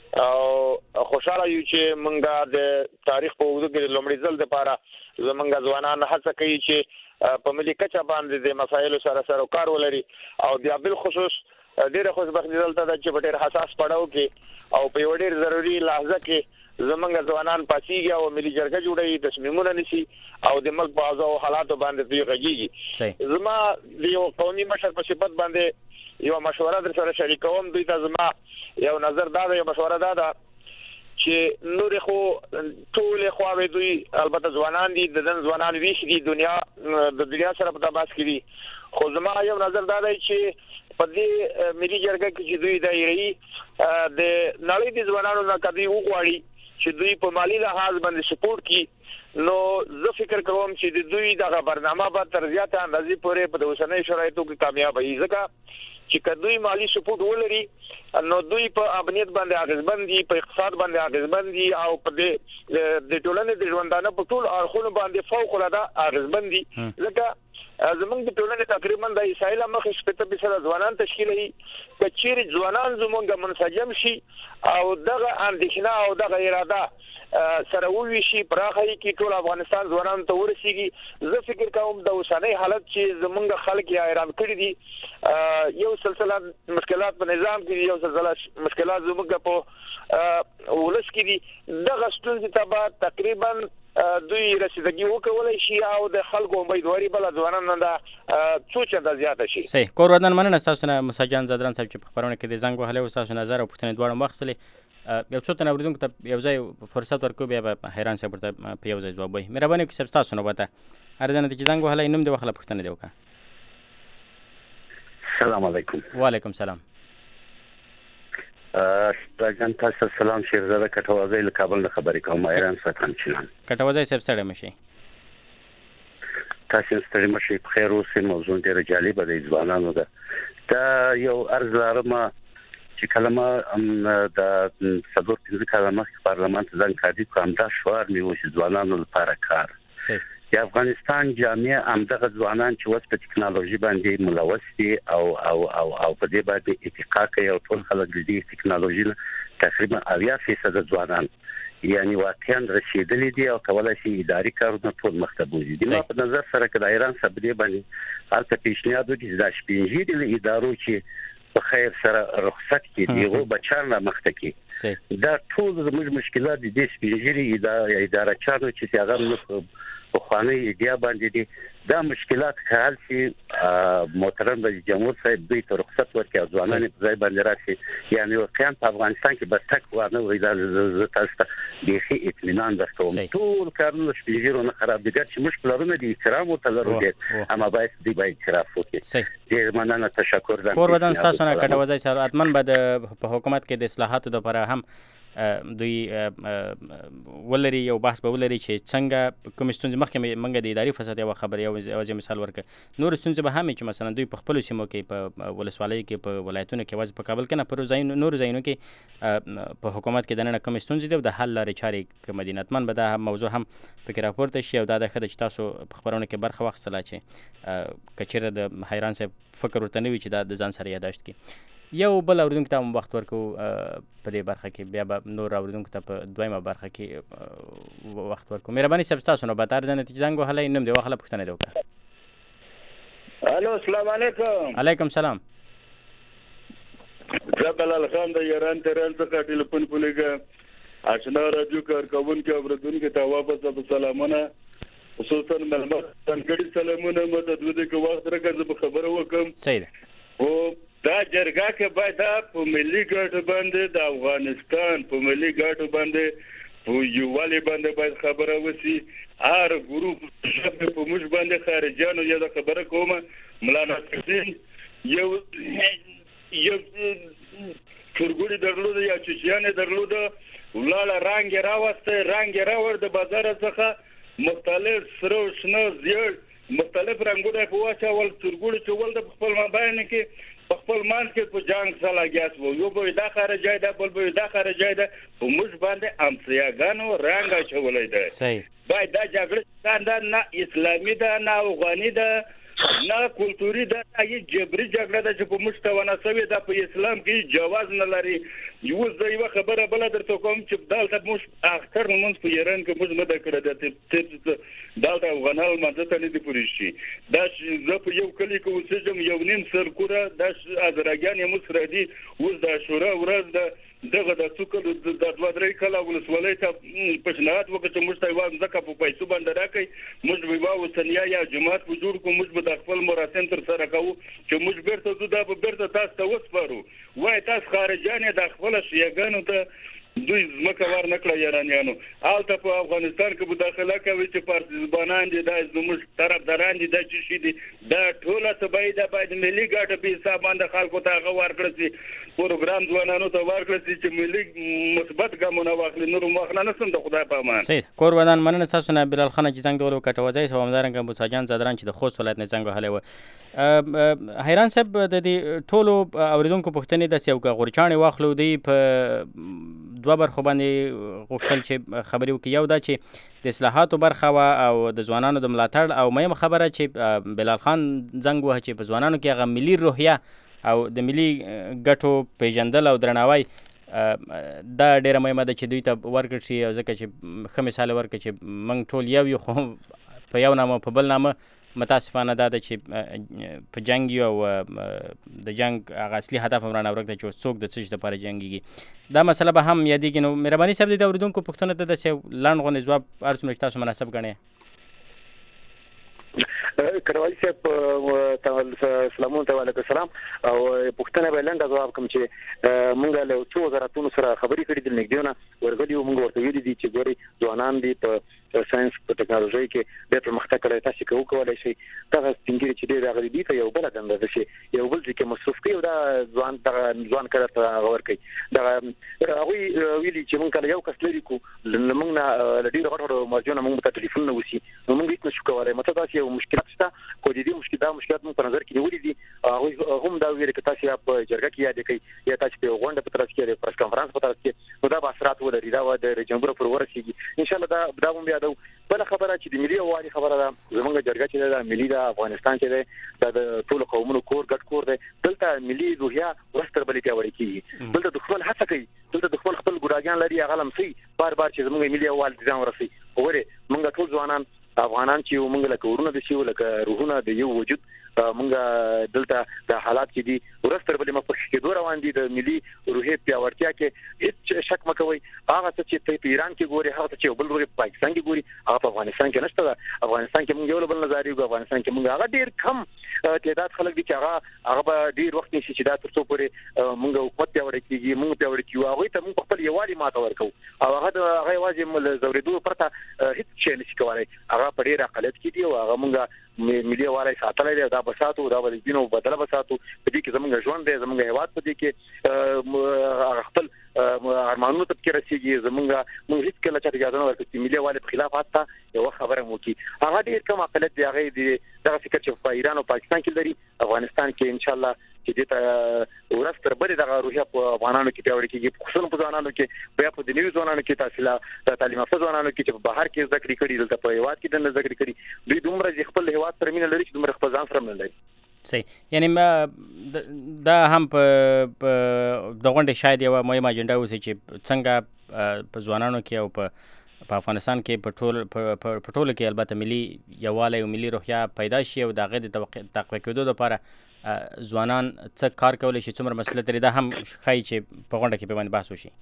او خوشاله یو چې موږ د تاریخ په اوږدو کې د لومړي ځل دپاره زموږ ځوانان هڅه کوي چې په ملي کچه باندې د مسایلو سره کار ولري او بیا بالخصوص ډېره خوشبختي دلته ده چې په ډېر حساس پړاو کې او په یو ډېر ضروري لحظه کې زموږ ځوانان پاڅېږي او ملي جرګه جوړوي، تصمیمونه نیسي او د ملک په اوضاع او حالاتو باندې دوی غږیږي. زما د یو قومي مشر په صفت باندې یو مشوره در سره شریکوم. دوی ته زما یو نظر دا ده، یو مشوره دا ده چې نور خو ټول خواوې دوی البته ځوانان دي، د نن ځوانان ویښ دي، د دنیا سره په تماس کې دي، خو زما یو نظر دا دی چې په دې ملي جرګه کې چې دوی دایري د نړۍ د ځوانانو نه کدي وغواړي چې دوی په مالی لحاظ باندې سپورټ کړي، نو زه فکر کوم چې د دوی دغه برنامه به تر زیاته اندازې پورې په اوسنۍ شرایطو کې کامیاب وي، ځکه چې کدوې مالی سپورټ ولري نو دوی په امنیت باندې اغیزمن دي، په اقتصاد باندې اغیزمن دي او په د ټولنې د ژوندانه په ټول اړخونو باندې فوق العاده اغیزمن دي. ځکه زمونږ د ټولنې تقریبا د اسرائیل مخې 70% ځوانان تشکیلوي. که چیرې ځوانان زمونږ منسجم شي او دغه اندېښنه او دغه اراده سره وویشي پراخه کې ټول افغانستان ځوانانو ته ورسیږي، زه فکر کوم د اوسنۍ حالت چې زمونږ خلک یې حیران کړي دي، یو سلسله مشکلات په نظام کې دي، یو سلسله مشکلات زمونږ په ولس کې دي، دغه ستونزې ته به تقریبا دوی رسیدګي وکولای شي او د خلکو امیدواري بل ځوانانو نه څو چنده زیاته شي. صحیح. کور ودان مننه تاسو نه مساجان زادران صاحب چې په خبرونه کې د زنګ وهلی او تاسو نظر او پوښتنې دواړه واخیستلې. یو څو تنه اورېدونکو ته یو ځای فرصت ورکوو، بیا به حیران صاحب ورته په یو ځای ځواب وایي. مهرباني وکړئ صاحب ستاسو نوبت ده، ارزانه ته چې زنګ وهلی نوم دې واخله پوښتنه دې وکړه. السلام علیکم. وعلیکم السلام. راجان تاسو سلام، شیرزاده کټوازی له کابل نه خبرې کوم. ایران ساتم چلان کټوازی صاحب ستړی مشي. تاسو ستړي مشي، په خیر اوسئ. موضوع ډېر جالب دی، ځوانانو ده. دا یو عرض لرم چې کلمه د 4-5 کاله مخکې پارلمان ته ځان کاندید کوم، دا شعار مې و چې ځوانانو لپاره کار. د افغانستان جامعه همدغه ځوانان چې اوس په ټکنالوژي باندې ملوث دي او په دې باندې اتفاق کوي او ټول خلک د دې ټکنالوژي تقریبا 80% ځوانان یعنی واقعا رسیدلي دي او کولای شي اداري کارونه ټول مخته بوزي. د ما په نظر سره که د ایران سره دې باندې حالت پیشنهاد وکړي د شپږ دي ادارو چې په خیر سره رخصت کې دیغه بچان را مخته کې دا ټول زموږ مشکلات دي. د شپږ اداره چارو چې هغه په خواني ایډیا باندې دي، دا مشکلات حل شي. محترم رئیس جمهور صاحب دوی ته رخصت ورکړي او ځوانان په ځای باندې راشي، یعنی واقعا په افغانستان کې بس تک ونه وي. دا تاسو ته بيخي اطمینان درکوم، ټول کارونه شپږیرو نه خراب دي، چې مشکلونه دي احترام او تضرورات اما باید دی باید اعتراف وکړي. ډیر مننه، تشکر. کور ودان تاسو نه کټوازی سره اتمن بعد په حکومت کې د اصلاحاتو لپاره هم دوی ولري یو بحث به ولري چې څنګه کوم ستونزې مخکې موږ د اداري فساد یو خبر یو مثال ورکړ، نور ستونزې به هم چې مثلا دوی په خپل سیمو کې په ولسوالۍ کې په ولایتونو کې واځي په کابل کې نه پر ځای نور ځایونو کې په حکومت کې دنه کوم ستونزې دي د حل لارې چارې کوم مدینتمن به دا موضوع هم پکې راپورته شي او دا د خدای چې تاسو په خبرونه کې برخه واخیستله چې کچېره د حیران صاحب فکر ورته نه وي چې دا د ځان سره یاداشت کړي. یو بل اوریدونکو ته هم وخت ورکو په دې برخه کې، بیا به نور اوریدونکو ته په دویمه برخه کې وخت ورکو. مهرباني صاحب تاسو نو به تر ځنه چې زنګ وهلی نوم دې واخله پوښتنه دې وکړه. الو السلام علیکم. علیکم سلام. جبل خان د ایران تران څخه ټلیفون کولیګا آشنا رادیو کارکونکو اوریدونکو ته واپس سلامونه، خصوصا ملمت څنګه سلامونه مو ته دوی کې وخت راکړم په خبرو وکم. صحیح ده. او دا جرګه کې باید په ملي ګټو باندې د افغانستان په ملي ګټو باندې په یووالي باندې باید خبره وسی. هر ګروپ په موږ باندې خارجانو یا د خبره کومه مولانا حسین یو چورګوړي درلود یا چچیانه درلود ولاله رنگ راوسته رنگ راور د بازار څخه مختلف سره شنه زیړ مختلف رنگونه په واچول چورګوړي چول د خپل مابین کې خپل مان کې په جنگ سره لګیاس وو یو به دا خارجای دا بل به دا خارجای دا په موږ باندې امسیاګانو رنگ اچولای دی. صحیح. باید دا جګړه څنګه نه اسلامي ده نه افغاني ده نه کلتوري ده، یی جبري جګړه ده چې په مستوانه سوي ده په اسلام کې جواز نه لري. یو ځای خبره بل درته کوم چې دالته موږ اختر موږ په ایران کې موږ نه د کړه د دالته افغانان ماته ته نه دی پوریشي. دا زه په یو کلی کې اوسېږم یو نیم سر کوره د ازراګان یې مسردي اوس د شورا ورځ ده دغه د څوکل د 2-3 کله ولسوالۍ ته پښنات وکړه چې موږ ته یو ځکه په پیسو باندې راکې موږ به واو سنیا یا جماعت په جوړ کوم موږ به د خپل مراسم تر سره کوو چې موږ بیرته دا به بیرته تاسو ته وسپارو. وای تاسو خارجان د خپل شیګانو ته دوی زمکه ور نکړه ایرانیانو آلته په افغانستان کې مداخله کوي چې پارتیزانان دي د زموږ طرفداران دي د چی شي دي دا ټوله تبعید باید ملي ګټه په حساب باندې خلکو ته غوړ کړی شي پروګرام ځوانانو ته ورکړی شي چې ملي مثبت ګامونه واخلي نور واخلنه نه سم د خدای په امان. صحیح. کور ودان مننه تاسو نه بلال خان چې څنګه ولو کټوځي سو همدارنګ بوساجان زادران چې د خوست ولایت نه څنګه حاله و حیران صاحب د دې ټولو اوریدونکو پوښتنې د سیو غورچانې واخلو دی په دوه برخو باندې غوښتل چې خبرې وکړي. یو دا چې د اصلاحاتو برخه وه او د ځوانانو د ملاتړ او مهمه خبره چې بلال خان زنګ وهه چې په ځوانانو کې هغه ملي روحیه او د ملي ګټو پیژندل او درناوی دا ډیره مهمه ده چې دوی ته ورکړل شي ځکه چې ښه مثال ورکړي چې موږ ټول یو خو په یو نامه په بل نامه متاسفانه دا ده چې په جنگ یو د جنگ هغه اصلي هدف هم رانه ورک دی چې څوک د څه شي لپاره جنګیږي. دا مسله به هم یادېږي. نو مهرباني صاحب د اورېدونکو پوښتنو ته داسې یو لنډ غوندې ځواب هر څومره چې تاسو مناسب ګڼئ. کروالي صاحب سلامونه ته وعلیکم السلام. او پوښتنه به لنډه ځواب کوم چې مونږ له څو وزارتونو سره خبرې کړې دي نږدې نه ورغلي وو. مونږ ورته ویلي دي چې ګوري ځوانان دي په ساينس په ټکنالوژي کې ډېر پرمختګ کړی تاسو کولی شي دغه سپینګری چې ډېر راغلي دي ته یو بل دنده ده چې یو بل ځکه مصرف کوي دا ځوان کړه ته غوړ کوي. دا هغه ویلي چې مونږ کله یو کس لري کو مونږ نه ډېر غوړو مرجونه مونږ ته ټلیفون نه وسی نو مونږ هیڅ نشو کولای. مته تاسو یو مشکل شته کو دي مشکلات مونږ په نظر کې نیولې دي. هغه هم دا ویل چې تاسو په جرګه کې یاد کړئ یا تاسو په غونډه په ترڅ کې پریس کانفرنس په ترڅ کې نو دا به اثرات ولري. دا د جمهور پر ورسیږي ان شاء الله. دا هم بیا دا بل خبره چې د ملي اوالي خبره ده زمونږ جرګه چې د ملي د افغانستان چې د ټولو قومونو کور ګډ کور دی. دلته ملي روحیه ورستر بلې پیاوړې کیږي. دلته دښمن هڅه کوي دلته دښمن خپل ګډاګان لري هغه لمسي بار چې زمونږ ملي اوالي ځان ورسي. وګوره مونږ ټول ځوانان افغانان چې مونږ له کورونه د شیو لکه روحونه د یو وجود مونږ دلته د حالات کې دي ورستر بلې مخکې کې روان دي. د ملي روحیه پیاوړتیا کې هیڅ شک مکوئ. هغه چې په ایران کې ګوري هغه چې بل ورته پاکستان کې ګوري هغه په افغانستان کې نشته. افغانستان کې مونږ یو بل نظر یو افغانستان کې مونږ هغه ډیر کم تعداد خلک دي چې هغه به ډیر وخت نشي چې دا ترڅو پورې مونږ حکومت پیاوړی کیږي مونږ پیاوړی کیو هغه ته مونږ خپل یوالي ماته ورکو او هغه واځي مل زوریدو پرته هیڅ شي نشي کولای. هغه په ډیر اقلیت کې دی او هغه مونږ ملي اوالي ساتلای دی دا بساتو دا ول دینو بدله بساتو په دې کې زمونږ ژوند دی زمونږ هیواد په دې کې خپل ارمانونو ته کې رسیږي. زمونږ هیڅ کله چې اجازه نه ورکړي چې ملي اوالي په خلاف حتی یو خبره مو کی هغه ډیر کم اقلیت دی هغه دی دغه فکر چې په ایران او پاکستان کې لري. افغانستان کې ان شاء الله چې دې ورستر بلې دغه روحیه په افغانانو کې پیاوړې کیږي خصوصا په ځوانانو کې بیا په دنیوي ځوانانو کې تحصیل تعلیم یافته ځوانانو کې چې په بهر کې زده کړې کړي دلته په هیواد کې د زده کړې کړي دوی دومره خپل هیواد سره مینه لري چې دومره خپل ځان سره مینه لري. صحیح. یعنی دا هم په د غونډې شاید یو مهمه اجنډا اوسي چې څنګه په ځوانانو کې او په په افغانستان کې په ټولو کې البته ملي یووالی او ملي روحیه پیدا شي او د هغې د تقویه کېدو لپاره ځوانان څه کار کولی شي، څومره مسؤلیت لري، دا هم ښایي چې په غونډه کې په باندې بحث وشي.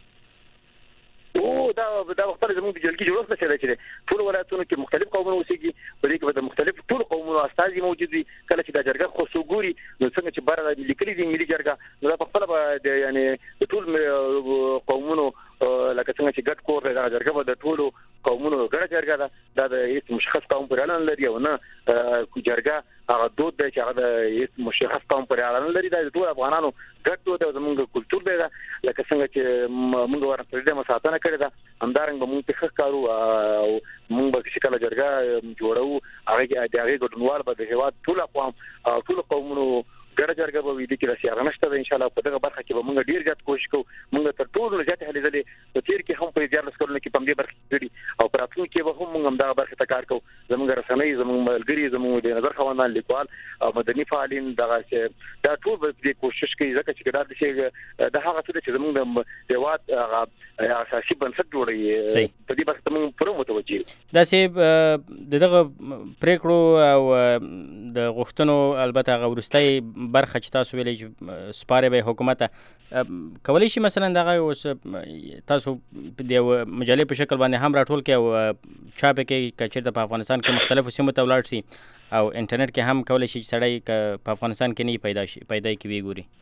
او دا وخت زموږ د جلګي جوړښت څه دی چې ټول ولایتونو کې مختلف قومونه اوسېږي، په دې کې د مختلف ټول قومونو استازي موجود دي. کله چې دا جرګه خو ګوري نو څنګه چې بار لیکلي دي ملي جرګه، نو دا په خپل به یعنی د ټول قومونو لکه څنګه چې ګډ کور دا جرګه به د ټولو قومونو ګډه جرګه ده. دا د هیڅ مشخص قوم پر اعلان لري او نه جرګه هغه دود دی چې هغه د هیڅ مشخص قوم پر اعلان لري. دا د ټول افغانانو ګډ دود او زموږ کلچر دی. لکه څنګه چې موږ ورته د مساتنه کړې ده، همدارنګ به موږ په کارو او موږ به شکل جرګه جوړو. هغه د هغه ګډونوال به د هیواد ټول اقوام او ټول قومونو ګډه جرګه به وي. د کې راسي هغه نشته ان شاء الله. په دغه برخه کې به موږ ډیر زیات کوشش کوو. موږ تر ټولو زیات هلې ځلې په تیر کې هم په ځار لسکرونه کې په دې برخه کې او پر اتلو کې به هم موږ دغه برخه ته کار کوو. زموږ رسنۍ، زموږ ملګري، زموږ د نظر خوندان لیکوال او مدني فعالین دغه چې دا ټول به دې کوشش کوي ځکه چې دا د شي د هغه څه چې زموږ د هیواد هغه اساسي بنسټ جوړي. په دې برخه موږ پوره متوجي دا چې دغه پریکړو او د غوښتنو البته هغه ورستۍ برخه چې تاسو ویلې چې سپاره به حکومت کولی شي مثلا دغه اوس تاسو د مجلې په شکل باندې هم راټول کې او چاپ کې کچېرته په افغانستان کې مختلفو سیمو ته ولاړ شي او انټرنیټ کې هم کولی شي چې سړی په افغانستان کې نه پیدا کی وی ګوري.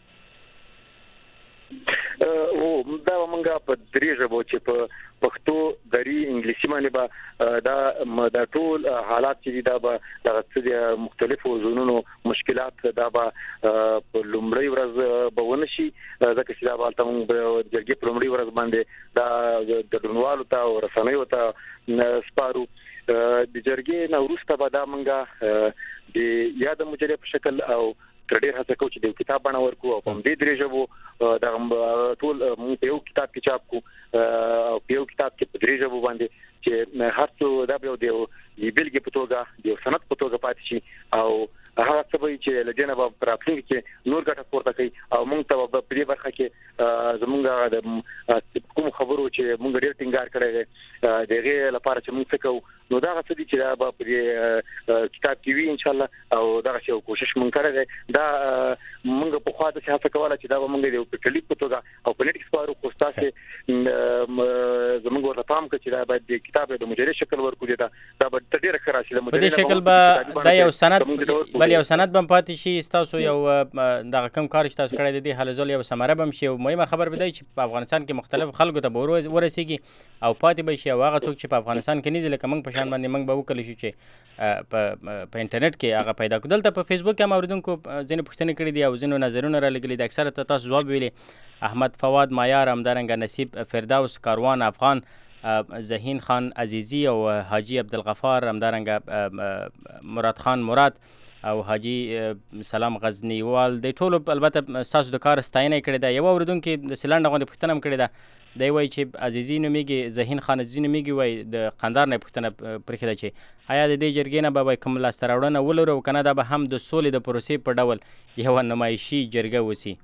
او دا موږ په درې ژبو چې په پښتو، دری، انګلیسي باندې به دا ټول حالات چې دا به د مختلفو زونونو مشکلات دا به په لومړی ورځ به ونشي ځکه چې دا به تاسو د جرګې په لومړی ورځ باندې دا د ډونوالو ته او رسنیو ته سپارو. د جرګې نو وروسته به دا موږ د یاد مجلې په شکل او تر ډیر هڅه کوو چې د کتاب باندې ورکو او په دې درې ژبو دا ټول موږ یو کتاب کې چاپ کو او یو کتاب کې په درې ژبو باندې چې هر څو دا به د بیلګې په توګه د سند په توګه پاتې شي او هغه څه چې لجنه په راتلونکي کې نور ګټه پورته کوي او موږ ته په دې برخه کې زموږ د کوم خبرو چې موږ ډېر ټینګار کړی دی دغه لپاره چې موږ څه کوو نو دا څه دي چې دا په کتاب کې وی ان شاء الله او دا څه کوشش موږ کړی دی. دا موږ په خوا د څه کوله چې دا موږ د ټلیک په توګه او په نت سپارو خو تاسو زموږ ورته پام کړئ چې دا باید د کتاب د مجلې شکل ورکو دي. دا به ډېر ښه راشي. په دې شکل به دا یو سند بل یو سند بم پاتې شي تاسو یو دغه کم کار چې تاسو کړی دی حل زول یو سمره بم شي او مهمه خبر به دی چې په افغانستان کې مختلف خلکو ته ورسیږي او پاتې به شي او هغه څوک چې په افغانستان کې نه دي لکه موږ په شان باندې موږ به وکړو چې په انټرنیټ کې هغه پیدا کړو. دلته په فیسبوک کې اوریدونکو ځینې پوښتنې کړې دي او ځینې نظرونه را لګلي دي. اکثره ته تاسو جواب ویلي احمد فواد مایار، همدارنګه نصیب فردوس، کاروان افغان، زهین خان عزیزی او حاجی عبدالغفار، همدارنګه مراد خان مراد او حاجی سلام غزنیوال د ټولو البته تاسو د کار ستاینه کړې ده. یو اوریدونکو د سیلانډ غونډې پوښتنه هم کړې ده. دی وایي چې عزیزی نومیږي، زهین خان عزیزی نومیږي، وایي د قندهار نه پوښتنه پرېښې ده چې آیا د دې جرګې نه به کوم لاسته راوړنه ولرو او که نه دا به هم د سولې د پروسې په ډول یوه نمایشي جرګه وسي.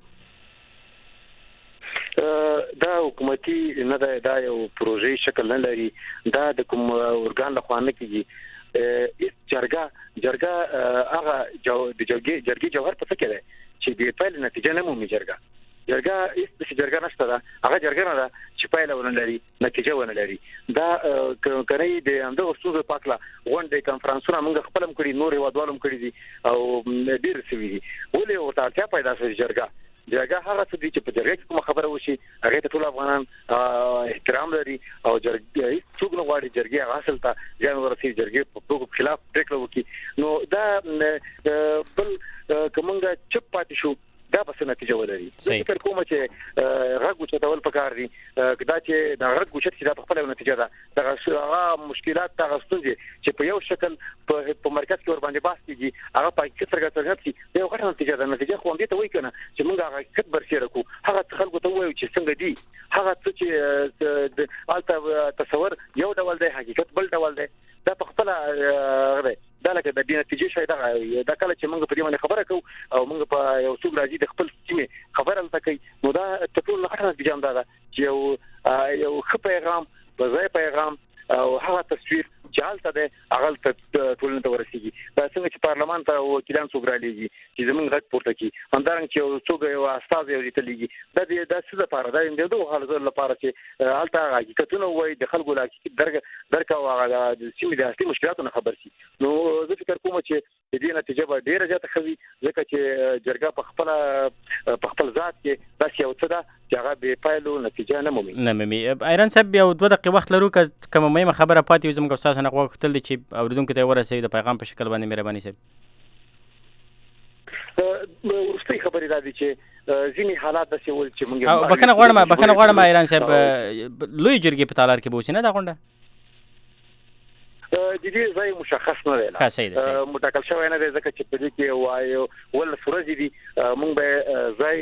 دا حکومتي نه ده، دا یو پروژې شکل نه لري، دا د کوم ارګان لخوا نه کیږي. جرګه هغه د جرګې جوهر په څه کې ده چې د پایلې نتیجه نه مومي. جرګه هیڅ جرګه نشته ده، هغه جرګه نه ده چې پایله ونه لري، نتیجه ونه لري. دا کني د همدغه ستونزو په اړه غونډې کانفرنسونه موږ خپل هم کړي، نور هیوادوالو هم کړي دي او ډېر سوي دي. ولې ورته اړتیا پیدا شوه جرګه هغه څه دي چې په جرګه کې کوم خبره وشي هغه ته ټول افغانان احترام لري او جرګه څوک نه غواړي جرګه اصل ته ځان ورسي جرګه په خلاف پریکړه وکړي. نو دا بل کومه چپ پاتې شو دا به څه نتیجه ولري. فکر کوم چې غږ اوچتول پکار دي، دا چې دا غږ اوچت چې دا په خپله نتیجه ده. دغه مشکلات دغه ستونزې چې په یو شکل په مرکز کې ور باندې بحث کېږي هغه په حقیقت څرګند شي دا یو غټه نتیجه ده. نتیجه خو همدې ته وایي که نه چې موږ هغه حقیقت برسېره کړو، هغه خلکو ته ووایو چې څنګه دي، هغه څه چې هلته تصور یو ډول دی حقیقت بل ډول دی. دا په خپله دا لکه د دې نتیجې شاید دا کله چې موږ په دې باندې خبره کوو او موږ په یو څوک راځي د خپل سیمې خبره هلته کوي نو دا ټول غټه نتیجه هم دا ده چې یو ښه پیغام په ځای پیغام او هغه تصویر چالت ده هغه ټولنه ته ورسیږي. څنګه چې پارلمان ته وکیلان څوګرالېږي چې زمونږ غږ پورته کړي، همدارنګه چې څوک یو استاد یو لیدلېږي د څه لپاره دا د دوه حالت لپاره چې الته حقیقتونه وایي د خلکو لاکي درکا او هغه د سیمې د اصلي مشکلاتونو خبر شي. نو زه فکر کوم چې د دې نتیجه به ډیره زیاته خوي، ځکه چې جرګه په خپل ذات کې داسې یو څه ده چې هغه به پایلو نتیجه نه مومي. ایران صاحب یو 2 دقیقې وخت لرو که کومه مهمه خبره پاتې وي زموږ استاد نه غوښتل دي چې اوریدونکو ته ورسوي د پیغام په شکل باندې مهرباني صاحب. ورستۍ خبرې دا دي چې ځینې حالات داسې ول چې موږ بخښنه غواړم ایران صاحب لوی جرګې په تالار کې به اوسي نه دا غونډه د دې ځای مشخص نه دی مټاکل شوی نه دی، ځکه چې په دې کې وایو ول سورج دي موږ به ځای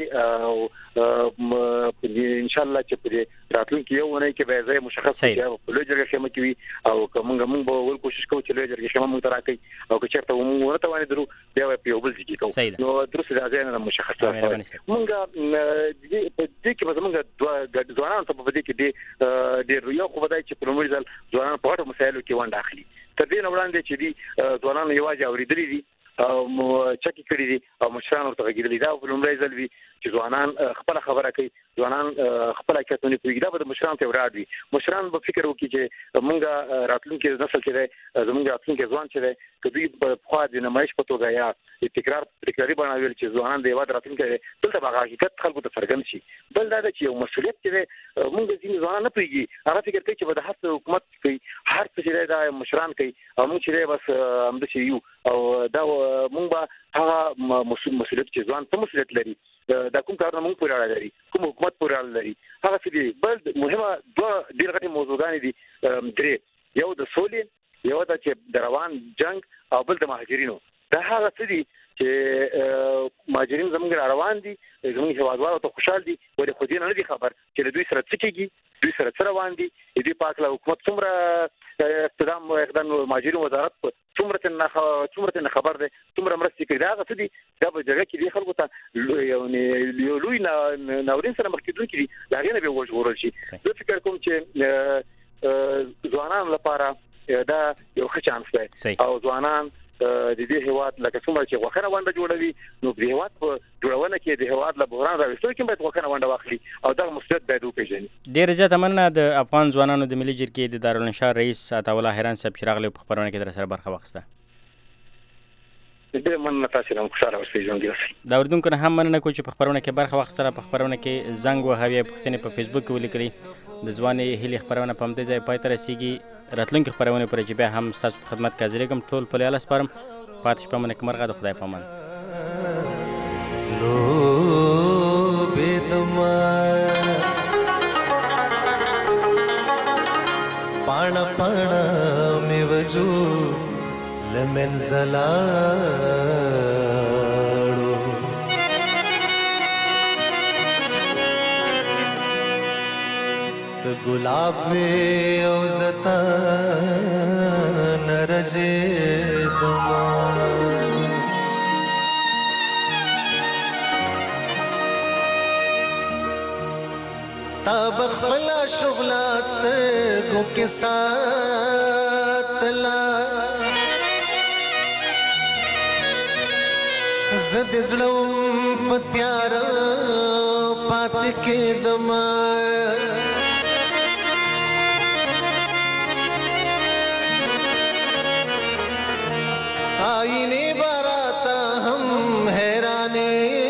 ان شاء الله چې په راتلونکي یو ونه کې به ځای مشخص شي په لوی جرګه کې مکوي او موږ به ول کوشش کوو چې لوی جرګه کې موږ تراکي او که چېرته موږ ورته وانه درو بیا په یو بل ځای کې کوو نو درسته دا ځای نه مشخص موږ په دې کې موږ دوه ځوانان ته په دې کې ډېر یو خو بدای چې په لومړي ځل ځوانان په غټو مسایلو کې ونډه اخلي. تر دې نه وړاندې چې دي ځوانان یوازې اورېدلي دي او چکی کړی دي او مشران ورته غږیدلي دا په لومړي ځل وی چې ځوانان خپل خبره کوي، ځوانان خپل کتونی کوي دا به مشران ته وراډ وي. مشران به فکر وکړي چې موږ راتلونکي نسل کې زموږ راتلونکي ځوان چې کدی په خوا د نمایش په توګه یا تکراری بناویل چې ځوانان د یواد راتلونکي دلته به حقیقت خلکو ته څرګند شي. بل دا چې یو مسؤلیت چې موږ ځینې ځوانان نه پیږي هغه فکر کوي چې به د هر حکومت کوي هر څه چې دا مشران کوي او موږ چې بس هم د شي یو او دا موږ به هغه مسؤلیت چې ځوان ته مسؤلیت لري دا کوم کارونه موږ پورې اړه لري کوم حکومت پورې اړه لري هغه څه دي. بل مهمه دوه ډېر غټي موضوعګانې دي درې، یو د سولې، یو د چې د روان جنگ او بل د مهاجرینو. دا هغه څه دي چې مهاجرین زموږ روان دي زموږ هیوادوالو ته خوشحال دي ولې خو دې نه دي خبر چې دوی سره څه کېږي، دوی سره څه روان دي، دې پاک له حکومت څومره اقدام مهاجرین وزارت څومره نه خبر دی، څومره مرستې کوي. دا هغه څه دي دا په جګړه کې دي خلکو ته یو لوی ناورین سره مخ کېدونکي دي، د هغې نه به وژغورل شي. زه فکر کوم چې ځوانانو لپاره دا یو ښه چانس دی او ځوانان د دې هیواد لکه څومره چې غوښنه ونده جوړوي نو د هیواد په جوړونه کې د هیواد له بحران راوستلو کې باید غوښنه ونده واخلي او دا مسؤلیت باید وپېژني. ډېره زیاته مننه د افغان ځوانانو د ملي جرګې د دارالانشار رئیس عطاالله حیران صاحب چې راغلی په خپرونه کې در سره برخه واخیسته. ډېر مننه تاسو هم خوشاله اوسئ ژوند یې. دا اردوونکو نه هم مننه کوم چې په خپرونه کې برخه واخیستله. په خپرونه کې زنګ وهوي پوښتنې په فیسبوک کې ولیکلي. د ځوانې هیلې خپرونه په همدې ځای پای ته رسیږي. راتلونکي خپرونې پورې چې بیا هم ستاسو په خدمت کې حاضرېږم. ټول په لیاله سپارم. پاتې شپه مو نیکمرغه، د خدای په امان. پانا پانا می وجود لمنزلاړو ته ګلاب وې او زتا نرجه دما تا بخلا شغلا سترګو کې ساتلا زد زړم پتیار پات کې دما آئینے باراتا ہم حیرانے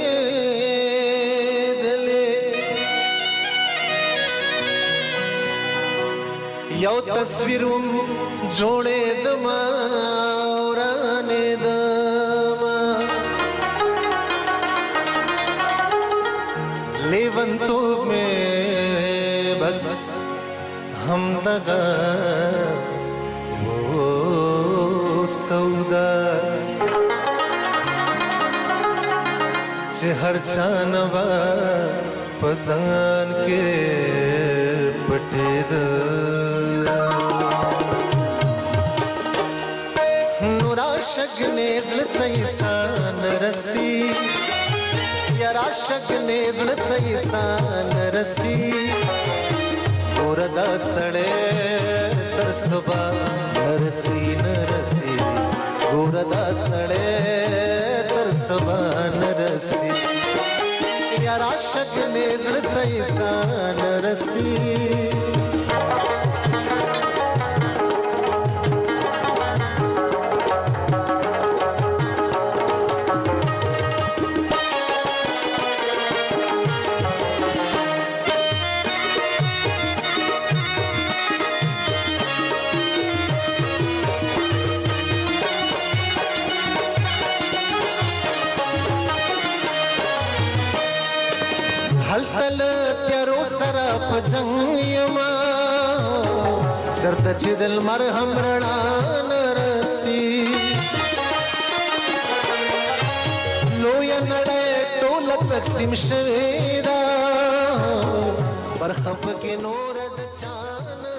یو تصویرم جوڑے دما اورانے دما لیون تو میں بس ہم دغا وہ سودا چه ہر چانوا پزان کے پٹے دا راشق نیزل تیسان رسی یا راشق نیزل تیسان رسی ګوردا سړې تر سبا نرسي نرسي ګوردا سړې تر سبا نرسي یار عاشق مې زړه ته انسان رسي هلتل تیارو سره په جنگ یما چرته چې دل مرهم رڼا نرسي لوی نړۍ ټوله تقسیم شوې ده برخه پکې نور د چا